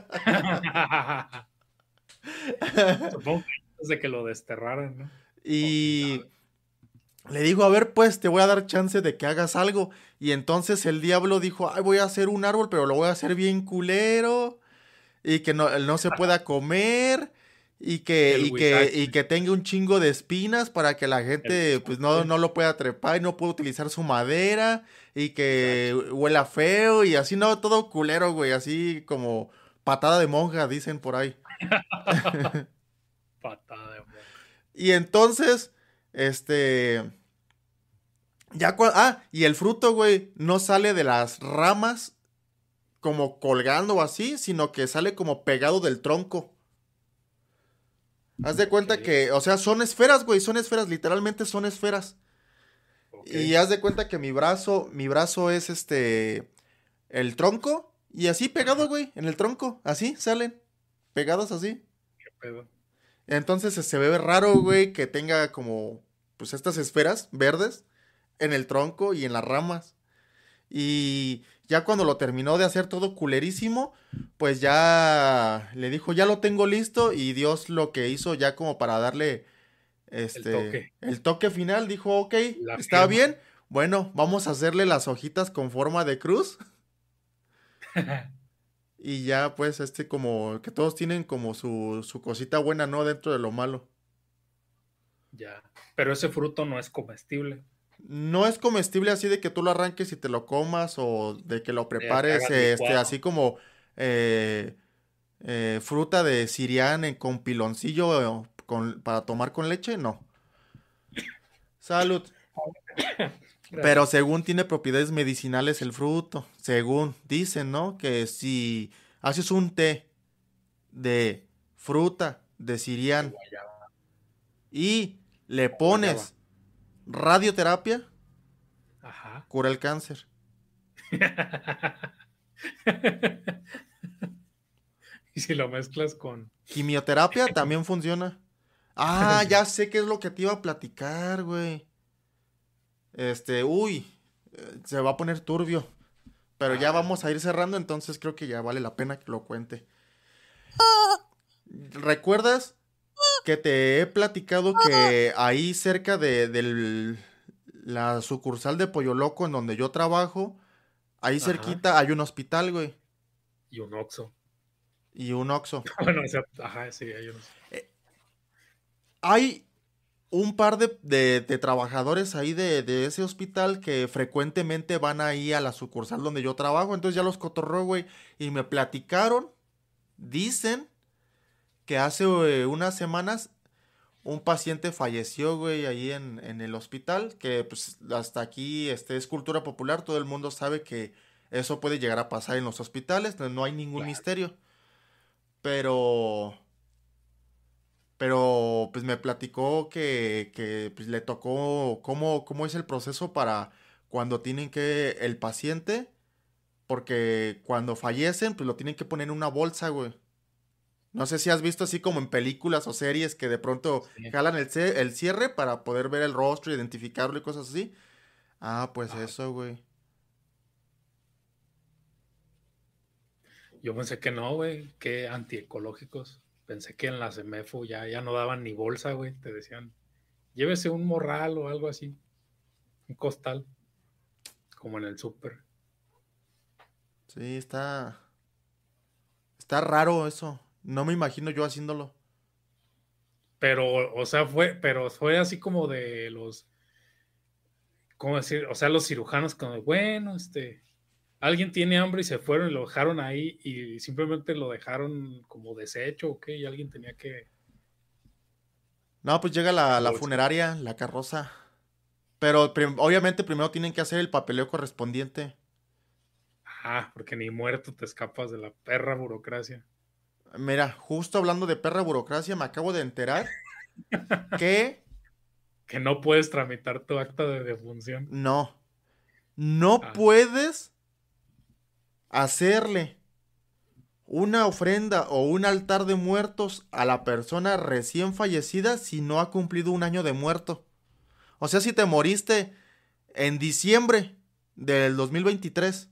Speaker 2: Supongo que antes de que lo desterraran, ¿no? O quién
Speaker 1: Y
Speaker 2: sabe.
Speaker 1: le dijo, a ver, pues te voy a dar chance de que hagas algo. Y entonces el diablo dijo, ay, voy a hacer un árbol, pero lo voy a hacer bien culero. Y que no se pueda comer.
Speaker 2: El
Speaker 1: Y
Speaker 2: huizache,
Speaker 1: que tenga un chingo de espinas para que la
Speaker 2: el
Speaker 1: gente pues
Speaker 2: huizache,
Speaker 1: no lo pueda trepar y no pueda utilizar su madera. Y que
Speaker 2: huizache.
Speaker 1: huela feo y así, no, todo culero, güey. Así como patada de monja, dicen por ahí.
Speaker 2: Patada de monja.
Speaker 1: Y entonces, y el fruto, güey, no sale de las ramas como colgando o así, sino que sale como pegado del tronco. Haz de
Speaker 2: Ok,
Speaker 1: cuenta que, o sea, son esferas, güey, son esferas, literalmente son esferas.
Speaker 2: ok.
Speaker 1: Y haz de cuenta que mi brazo es el tronco, y así pegado,
Speaker 2: Ajá,
Speaker 1: güey, en el tronco, así salen, pegados así.
Speaker 2: qué pedo.
Speaker 1: Entonces se ve raro, güey, que tenga como, pues estas esferas verdes en el tronco y en las ramas. Y ya cuando lo terminó de hacer todo culerísimo, pues ya le dijo, ya lo tengo listo. Y Dios lo que hizo ya como para darle
Speaker 2: El toque,
Speaker 1: el toque final, dijo, ok,
Speaker 2: la
Speaker 1: está
Speaker 2: firma.
Speaker 1: bien. Bueno, vamos a hacerle las hojitas con forma de cruz. Y ya pues como que todos tienen como su cosita buena, ¿no? Dentro de lo malo.
Speaker 2: Ya. Pero ese fruto no es comestible.
Speaker 1: No es comestible así de que tú lo arranques y te lo comas o de que lo
Speaker 2: Ya que
Speaker 1: prepares
Speaker 2: hagas licuado.
Speaker 1: así como eh, fruta de Sirián con piloncillo para tomar con leche, no. Salud. Pero
Speaker 2: Gracias.
Speaker 1: según tiene propiedades medicinales el fruto, según dicen, ¿no? Que si haces un té de fruta de
Speaker 2: De
Speaker 1: Sirián
Speaker 2: guayaba.
Speaker 1: y le
Speaker 2: Fallaba.
Speaker 1: pones radioterapia,
Speaker 2: Ajá.
Speaker 1: cura el cáncer.
Speaker 2: Y si lo mezclas con...
Speaker 1: Quimioterapia también funciona. Ah, ya sé qué es lo que te iba a platicar, güey. Uy, se va a poner turbio. Pero ya vamos a ir cerrando, entonces creo que ya vale la pena que lo cuente. ¿Recuerdas que te he platicado que ahí cerca de la sucursal de Pollo Loco en donde yo trabajo, ahí
Speaker 2: Ajá.
Speaker 1: cerquita hay un hospital, güey,
Speaker 2: Y un Oxxo.
Speaker 1: y un Oxxo?
Speaker 2: Bueno, o sea, ajá, sí, hay unos.
Speaker 1: Hay un par de trabajadores ahí de ese hospital que frecuentemente van ahí a la sucursal donde yo trabajo, entonces ya los cotorreo, güey, y me platicaron, dicen que hace unas semanas un paciente falleció, güey, ahí en el hospital, que pues hasta aquí es cultura popular, todo el mundo sabe que eso puede llegar a pasar en los hospitales, no hay ningún
Speaker 2: Claro.
Speaker 1: misterio, pero... Pero pues me platicó que pues, le tocó cómo es el proceso para cuando tienen que el paciente, porque cuando fallecen pues lo tienen que poner en una bolsa, güey. No sé si has visto así como en películas o series que de pronto
Speaker 2: Sí.
Speaker 1: jalan el cierre para poder ver el rostro, identificarlo y cosas así. Ah, pues
Speaker 2: Ajá.
Speaker 1: eso, güey.
Speaker 2: Yo pensé que no, güey, que antiecológicos. Pensé que en la CEMEFO ya no daban ni bolsa, güey. Te decían, llévese un morral o algo así, un costal, como en el súper.
Speaker 1: Sí, está raro eso. No me imagino yo haciéndolo.
Speaker 2: Pero, o sea, fue así como de los, ¿cómo decir? O sea, los cirujanos como, bueno, alguien tiene hambre y se fueron y lo dejaron ahí y simplemente lo dejaron como deshecho, ¿ok? Y alguien tenía que
Speaker 1: No, pues llega la
Speaker 2: embolsar.
Speaker 1: funeraria, la carroza. Pero obviamente primero tienen que hacer el papeleo correspondiente.
Speaker 2: Ah, porque ni muerto te escapas de la perra burocracia.
Speaker 1: Mira, justo hablando de perra burocracia, me acabo de enterar que
Speaker 2: Que no puedes tramitar tu acta de defunción.
Speaker 1: no
Speaker 2: Ah,
Speaker 1: puedes hacerle una ofrenda o un altar de muertos a la persona recién fallecida si no ha cumplido un año de muerto. O sea, si te moriste en diciembre del 2023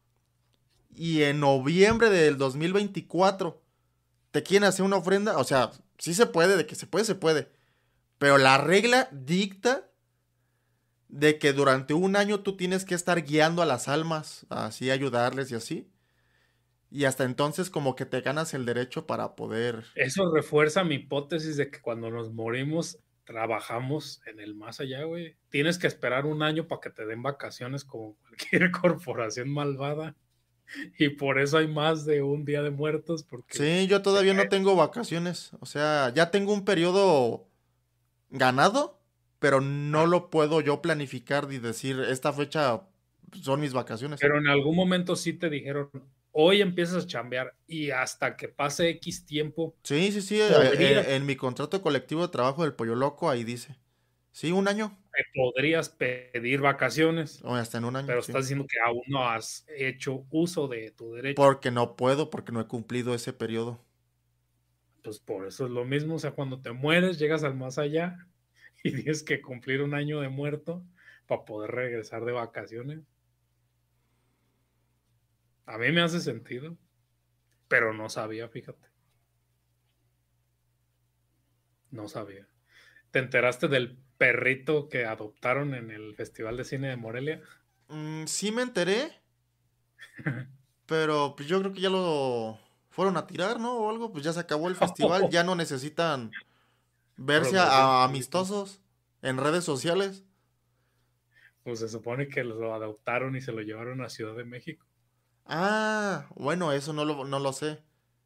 Speaker 1: y en noviembre del 2024 te quieren hacer una ofrenda, o sea, sí se puede, de que se puede, se puede. Pero la regla dicta de que durante un año tú tienes que estar guiando a las almas, así ayudarles y así. Y hasta entonces como que te ganas el derecho para poder...
Speaker 2: eso refuerza mi hipótesis de que cuando nos morimos trabajamos en el más allá, güey. Tienes que esperar un año para que te den vacaciones como cualquier corporación malvada. Y por eso hay más de un día de muertos, porque
Speaker 1: Sí, yo
Speaker 2: se
Speaker 1: todavía no
Speaker 2: cae.
Speaker 1: tengo vacaciones. O sea, ya tengo un periodo ganado, pero no
Speaker 2: Ah,
Speaker 1: lo puedo yo planificar y decir, esta fecha son mis vacaciones.
Speaker 2: pero en algún momento sí te dijeron, hoy empiezas a chambear y hasta que pase X tiempo,
Speaker 1: Sí, sí, sí,
Speaker 2: podrías,
Speaker 1: en mi contrato colectivo de trabajo del Pollo Loco ahí dice. Sí, un año,
Speaker 2: podrías pedir vacaciones,
Speaker 1: o hasta en un año,
Speaker 2: pero
Speaker 1: sí.
Speaker 2: estás diciendo que aún no has hecho uso de tu derecho.
Speaker 1: Porque no puedo, porque no he cumplido ese periodo.
Speaker 2: Pues por eso es lo mismo, o sea, cuando te mueres, llegas al más allá y tienes que cumplir un año de muerto para poder regresar de vacaciones. A mí me hace sentido, pero no sabía, fíjate, no sabía. ¿Te enteraste del perrito que adoptaron en el Festival de Cine de Morelia?
Speaker 1: Sí me enteré, pero pues yo creo que ya lo fueron a tirar, ¿no? O algo, pues ya se acabó el festival, ya no necesitan verse
Speaker 2: Promoción
Speaker 1: a
Speaker 2: política.
Speaker 1: amistosos en redes sociales.
Speaker 2: Pues se supone que lo adoptaron y se lo llevaron a Ciudad de México.
Speaker 1: Ah, bueno, eso no lo sé.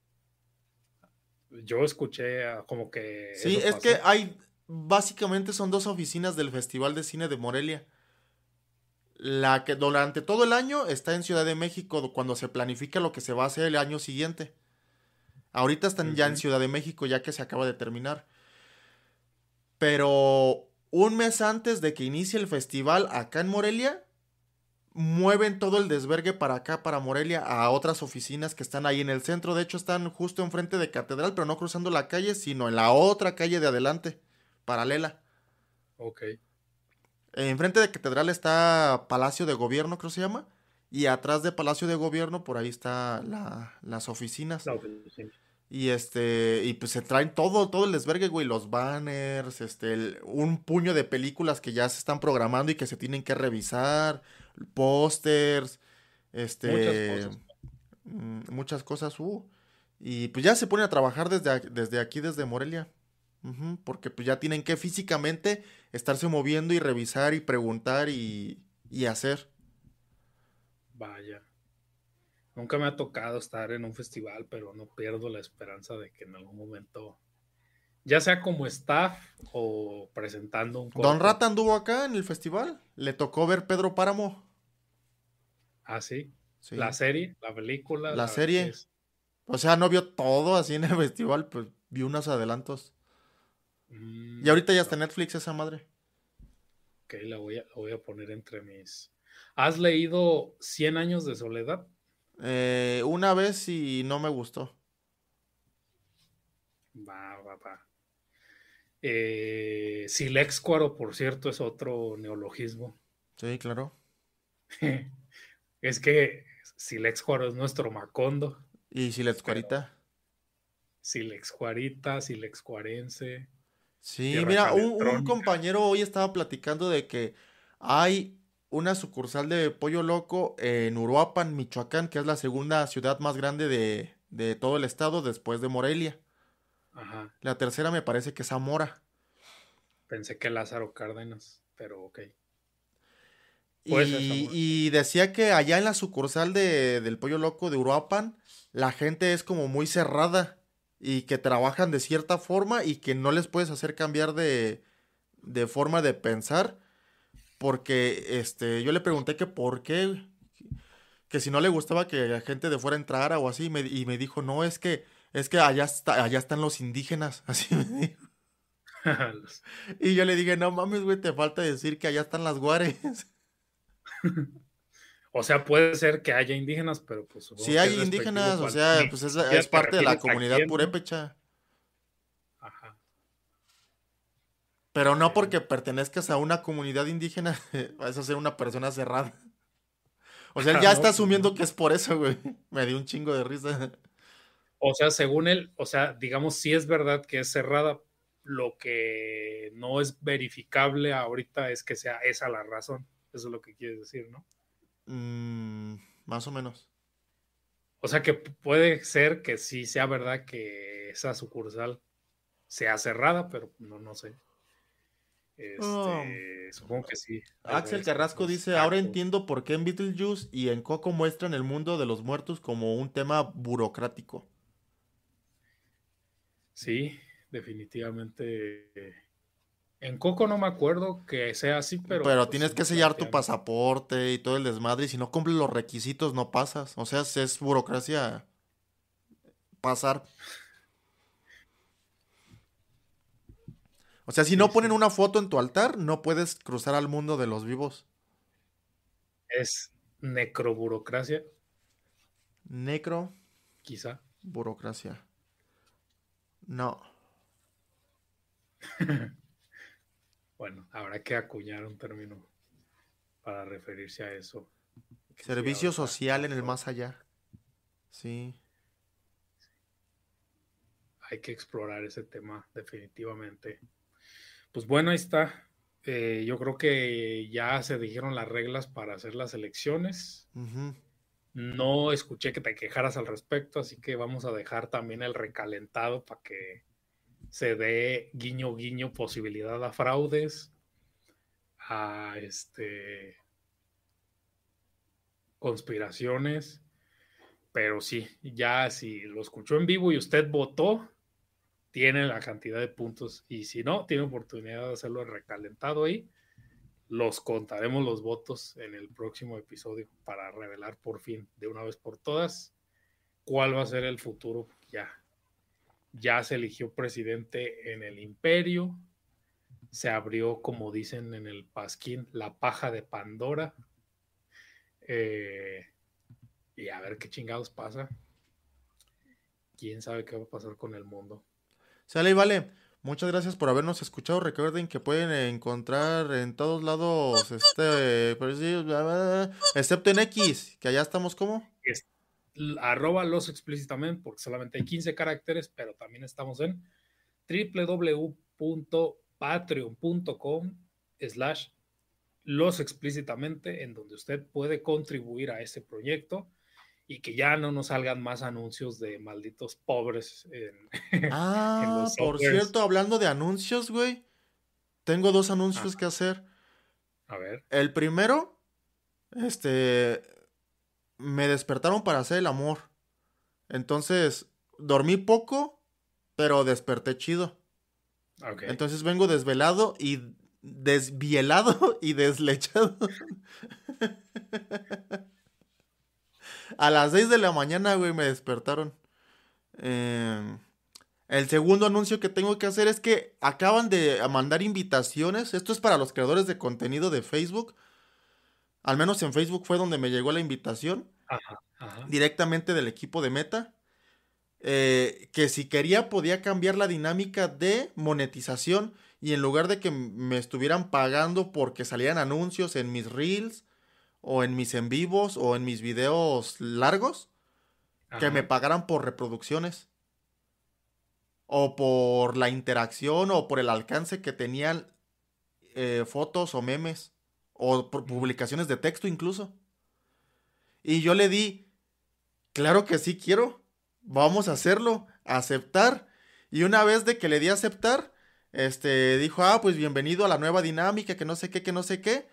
Speaker 2: Yo escuché como que
Speaker 1: Sí,
Speaker 2: eso
Speaker 1: es que
Speaker 2: pasó.
Speaker 1: básicamente son dos oficinas del Festival de Cine de Morelia. La que durante todo el año está en Ciudad de México cuando se planifica lo que se va a hacer el año siguiente. Ahorita están ya en
Speaker 2: Ujú.
Speaker 1: Ciudad de México ya que se acaba de terminar. Pero un mes antes de que inicie el festival acá en Morelia, mueven todo el desvergue para acá, para Morelia, a otras oficinas que están ahí en el centro. De hecho, están justo enfrente de Catedral, pero no cruzando la calle, sino en la otra calle de adelante, paralela.
Speaker 2: Ok.
Speaker 1: Enfrente de Catedral está Palacio de Gobierno, creo que se llama. Y atrás de Palacio de Gobierno, por ahí está las oficinas.
Speaker 2: La oficina.
Speaker 1: Y pues se traen todo el desvergue, güey, los banners, un puño de películas que ya se están programando y que se tienen que revisar, pósters,
Speaker 2: Muchas cosas.
Speaker 1: muchas cosas, y pues ya se ponen a trabajar desde aquí, desde Morelia, porque pues ya tienen que físicamente estarse moviendo y revisar y preguntar y hacer.
Speaker 2: Vaya. Nunca me ha tocado estar en un festival, pero no pierdo la esperanza de que en algún momento, ya sea como staff o presentando un
Speaker 1: Don
Speaker 2: corto.
Speaker 1: Rata anduvo acá en el festival, le tocó ver Pedro Páramo.
Speaker 2: Ah, sí.
Speaker 1: Sí.
Speaker 2: La serie, la película,
Speaker 1: La
Speaker 2: ¿qué
Speaker 1: serie.
Speaker 2: es?
Speaker 1: O sea, no vio todo así en el festival, pues vio unos adelantos. Y ahorita ya está en Netflix esa madre.
Speaker 2: Ok, la voy a poner entre mis. ¿Has leído 100 años de soledad?
Speaker 1: Una vez y no me gustó.
Speaker 2: Va. Silexcuaro, por cierto, es otro neologismo.
Speaker 1: Sí, claro.
Speaker 2: Es que Silexcuaro es nuestro Macondo.
Speaker 1: Y si les
Speaker 2: Pero
Speaker 1: cuarita.
Speaker 2: Silexcuarita, Silexcuarense,
Speaker 1: Sí,
Speaker 2: Tierra
Speaker 1: mira, un
Speaker 2: Calentrónica.
Speaker 1: compañero hoy estaba platicando de que hay una sucursal de Pollo Loco en Uruapan, Michoacán, que es la segunda ciudad más grande de todo el estado después de Morelia.
Speaker 2: Ajá,
Speaker 1: La tercera me parece que es Zamora.
Speaker 2: pensé que Lázaro Cárdenas, pero ok. Puede ser
Speaker 1: Y,
Speaker 2: Zamora.
Speaker 1: y decía que allá en la sucursal del Pollo Loco de Uruapan, la gente es como muy cerrada y que trabajan de cierta forma y que no les puedes hacer cambiar de forma de pensar. Porque yo le pregunté que por qué, que si no le gustaba que la gente de fuera entrara o así, y me dijo, no, es que allá están los indígenas, así me dijo. Y yo le dije, no mames, güey, te falta decir que allá están las guares.
Speaker 2: O sea, puede ser que haya indígenas, pero pues
Speaker 1: Si
Speaker 2: supongo que es
Speaker 1: hay
Speaker 2: despectivo
Speaker 1: indígenas, o
Speaker 2: cuando
Speaker 1: sea,
Speaker 2: ni
Speaker 1: pues es
Speaker 2: siquiera te
Speaker 1: parte de la
Speaker 2: refieres a
Speaker 1: comunidad
Speaker 2: quién, ¿no?
Speaker 1: purépecha.
Speaker 2: Ajá,
Speaker 1: Pero no
Speaker 2: ok.
Speaker 1: porque pertenezcas a una comunidad indígena, vas a ser una persona cerrada. O sea, él
Speaker 2: Ah,
Speaker 1: ya está
Speaker 2: no, pues
Speaker 1: asumiendo
Speaker 2: no.
Speaker 1: que es por eso, güey. Me dio un chingo de risa.
Speaker 2: O sea, según él, o sea, digamos, sí es verdad que es cerrada. Lo que no es verificable ahorita es que sea esa la razón. Eso es lo que quieres decir, ¿no?
Speaker 1: Más o menos.
Speaker 2: O sea, que puede ser que sí sea verdad que esa sucursal sea cerrada, pero no sé.
Speaker 1: Um,
Speaker 2: Supongo que sí, hay
Speaker 1: Axel
Speaker 2: varias
Speaker 1: Carrasco
Speaker 2: cosas,
Speaker 1: dice, ahora
Speaker 2: actos.
Speaker 1: entiendo por qué en Beetlejuice y en Coco muestran el mundo de los muertos como un tema burocrático.
Speaker 2: Sí, definitivamente. En Coco no me acuerdo que sea así, pero
Speaker 1: Pero
Speaker 2: pues
Speaker 1: tienes
Speaker 2: sí
Speaker 1: que
Speaker 2: lo
Speaker 1: sellar tu
Speaker 2: plantean.
Speaker 1: pasaporte y todo el desmadre y si no cumples los requisitos no pasas. O sea, es burocracia pasar. O sea, si
Speaker 2: Sí,
Speaker 1: no ponen
Speaker 2: sí.
Speaker 1: una foto en tu altar, no puedes cruzar al mundo de los vivos.
Speaker 2: Es necroburocracia,
Speaker 1: Necro,
Speaker 2: quizá.
Speaker 1: burocracia. No.
Speaker 2: Bueno, habrá que acuñar un término para referirse a eso. Que sí,
Speaker 1: Servicio
Speaker 2: ahorita
Speaker 1: social
Speaker 2: no
Speaker 1: en el
Speaker 2: puedo.
Speaker 1: más allá. Sí.
Speaker 2: Hay que explorar ese tema definitivamente. Pues bueno, ahí está. Yo creo que ya se dijeron las reglas para hacer las elecciones.
Speaker 1: Ujú.
Speaker 2: No escuché que te quejaras al respecto, así que vamos a dejar también el recalentado para que se dé guiño guiño posibilidad a fraudes, a conspiraciones, pero sí, ya si lo escuchó en vivo y usted votó, tiene la cantidad de puntos y si no, tiene oportunidad de hacerlo recalentado ahí. Los contaremos los votos en el próximo episodio para revelar por fin, de una vez por todas, cuál va a ser el futuro. Ya se eligió presidente en el imperio, se abrió, como dicen en el Pasquín, la paja de Pandora. Y a ver qué chingados pasa. Quién sabe qué va a pasar con el mundo.
Speaker 1: Sale y vale. Muchas gracias por habernos escuchado. Recuerden que pueden encontrar en todos lados, excepto en X, que allá estamos como.
Speaker 2: Es @los explícitamente, porque solamente hay 15 caracteres, pero también estamos en www.patreon.com/los explícitamente, en donde usted puede contribuir a ese proyecto y que ya no nos salgan más anuncios de malditos pobres en los
Speaker 1: Por
Speaker 2: softwares.
Speaker 1: cierto, hablando de anuncios, güey, tengo 2 anuncios que hacer.
Speaker 2: A ver.
Speaker 1: El primero, me despertaron para hacer el amor. Entonces, dormí poco, pero desperté chido.
Speaker 2: Okay.
Speaker 1: Entonces vengo desvelado y desvielado y deslechado. A las 6 de la mañana, güey, me despertaron. El segundo anuncio que tengo que hacer es que acaban de mandar invitaciones. Esto es para los creadores de contenido de Facebook. Al menos en Facebook fue donde me llegó la invitación.
Speaker 2: Ajá.
Speaker 1: Directamente del equipo de Meta. Que si quería podía cambiar la dinámica de monetización. Y en lugar de que me estuvieran pagando porque salían anuncios en mis reels, o en mis en vivos, o en mis videos largos, que me pagaran por reproducciones. O por la interacción, o por el alcance que tenían fotos o memes, o por publicaciones de texto incluso. Y yo le di, claro que sí quiero, vamos a hacerlo, aceptar. Y una vez de que le di a aceptar, dijo, pues bienvenido a la nueva dinámica, que no sé qué.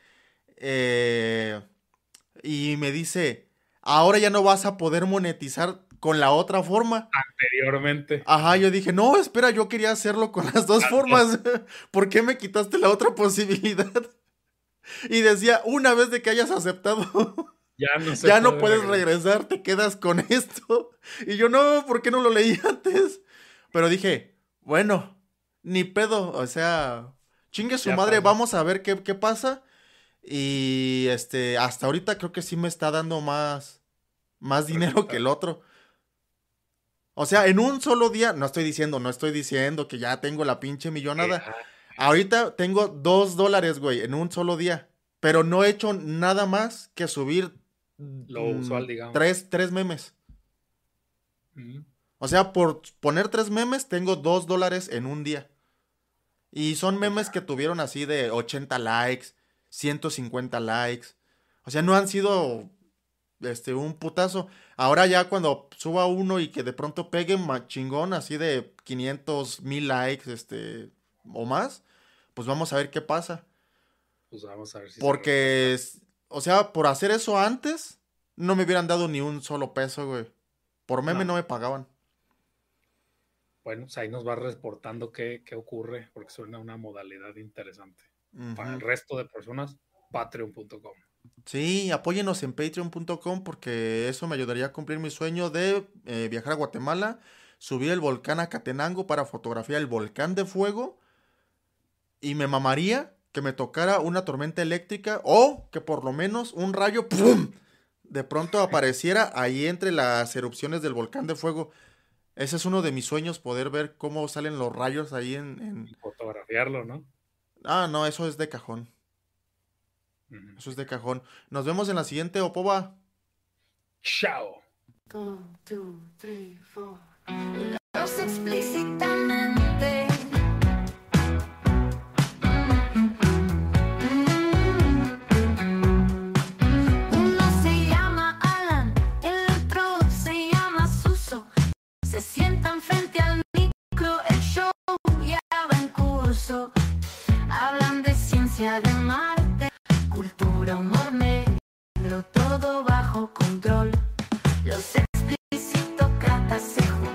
Speaker 1: Y me dice, ahora ya no vas a poder monetizar con la otra forma.
Speaker 2: Anteriormente.
Speaker 1: Ajá, yo dije, no, espera, yo quería hacerlo con las dos formas. ¿Por qué me quitaste la otra posibilidad? Y decía, una vez de que hayas aceptado, ya no puedes regresar, te quedas con esto. Y yo, no, ¿por qué no lo leí antes? Pero dije, bueno, ni pedo, o sea, chingue su madre, vamos a ver qué pasa. Y hasta ahorita creo que sí me está dando más dinero que el otro. O sea, en un solo día, no estoy diciendo que ya tengo la pinche millonada. Ahorita tengo $2, güey, en un solo día. Pero no he hecho nada más que subir
Speaker 2: lo usual, digamos.
Speaker 1: Tres memes. O sea, por poner 3 memes, tengo $2 en un día. Y son memes que tuvieron así de 80 likes, 150 likes. O sea, no han sido un putazo. Ahora ya cuando suba uno y que de pronto pegue chingón, así de 500, 1000 likes, o más, pues vamos a ver qué pasa.
Speaker 2: Pues vamos a ver si
Speaker 1: porque, o sea, por hacer eso antes, no me hubieran dado ni un solo peso, güey. Por meme no me pagaban.
Speaker 2: Bueno, pues ahí nos va reportando qué ocurre, porque suena una modalidad interesante. Para el resto de personas, patreon.com.
Speaker 1: Sí, apóyenos en patreon.com porque eso me ayudaría a cumplir mi sueño de viajar a Guatemala, subir el volcán Acatenango para fotografiar el volcán de fuego, y me mamaría que me tocara una tormenta eléctrica o que por lo menos un rayo ¡pum! De pronto apareciera ahí entre las erupciones del volcán de fuego. Ese es uno de mis sueños, poder ver cómo salen los rayos ahí
Speaker 2: Y fotografiarlo, ¿no?
Speaker 1: No, eso es de cajón. Eso es de cajón. Nos vemos en la siguiente, Opoba.
Speaker 2: Chao.
Speaker 4: 1, 2, 3, 4. Los explícitamente. Uno se llama Alan, el otro se llama Suso. Se sientan frente al micro, el show ya va en curso. Hablan de ciencia, de Marte, cultura, humor negro, todo bajo control. Los explícitos se juntan.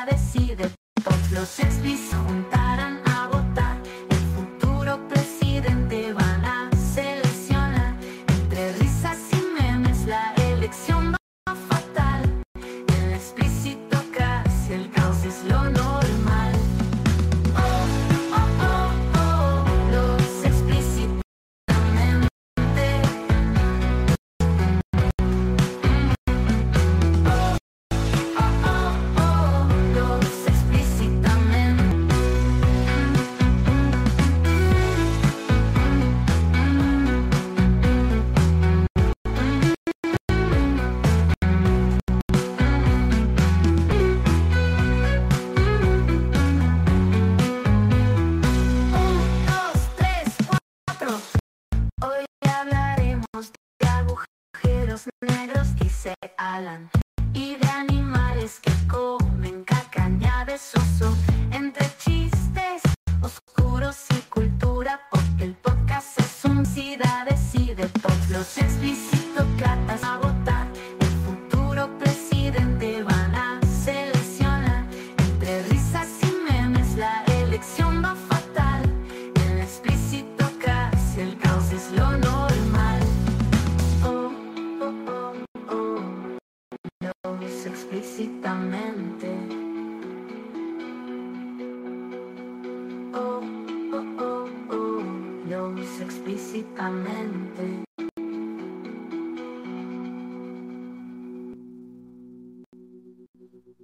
Speaker 4: decide. Todos los expis se juntarán a votar. El futuro presidente van a seleccionar. Entre risas y memes la elección va fatal. El explícito casi el caos es lo normal. Oh, oh, oh, oh, los explícitamente. Los explícitamente. Un, dos, tres, cuatro. Hoy hablaremos de agujeros negros, dice Alan, y de animales que comen caca, añade Soso. Entre chistes oscuros y cultura, porque el podcast es un SIDA decide. Todos los explícitócratas a votar. El futuro presidente van a seleccionar. Entre risas y memes la elección va fatal. El explícito casi el caos es lo normal. Oh, oh, oh, oh. Los explícitamente. Oh, oh, oh, oh. Los explícitamente.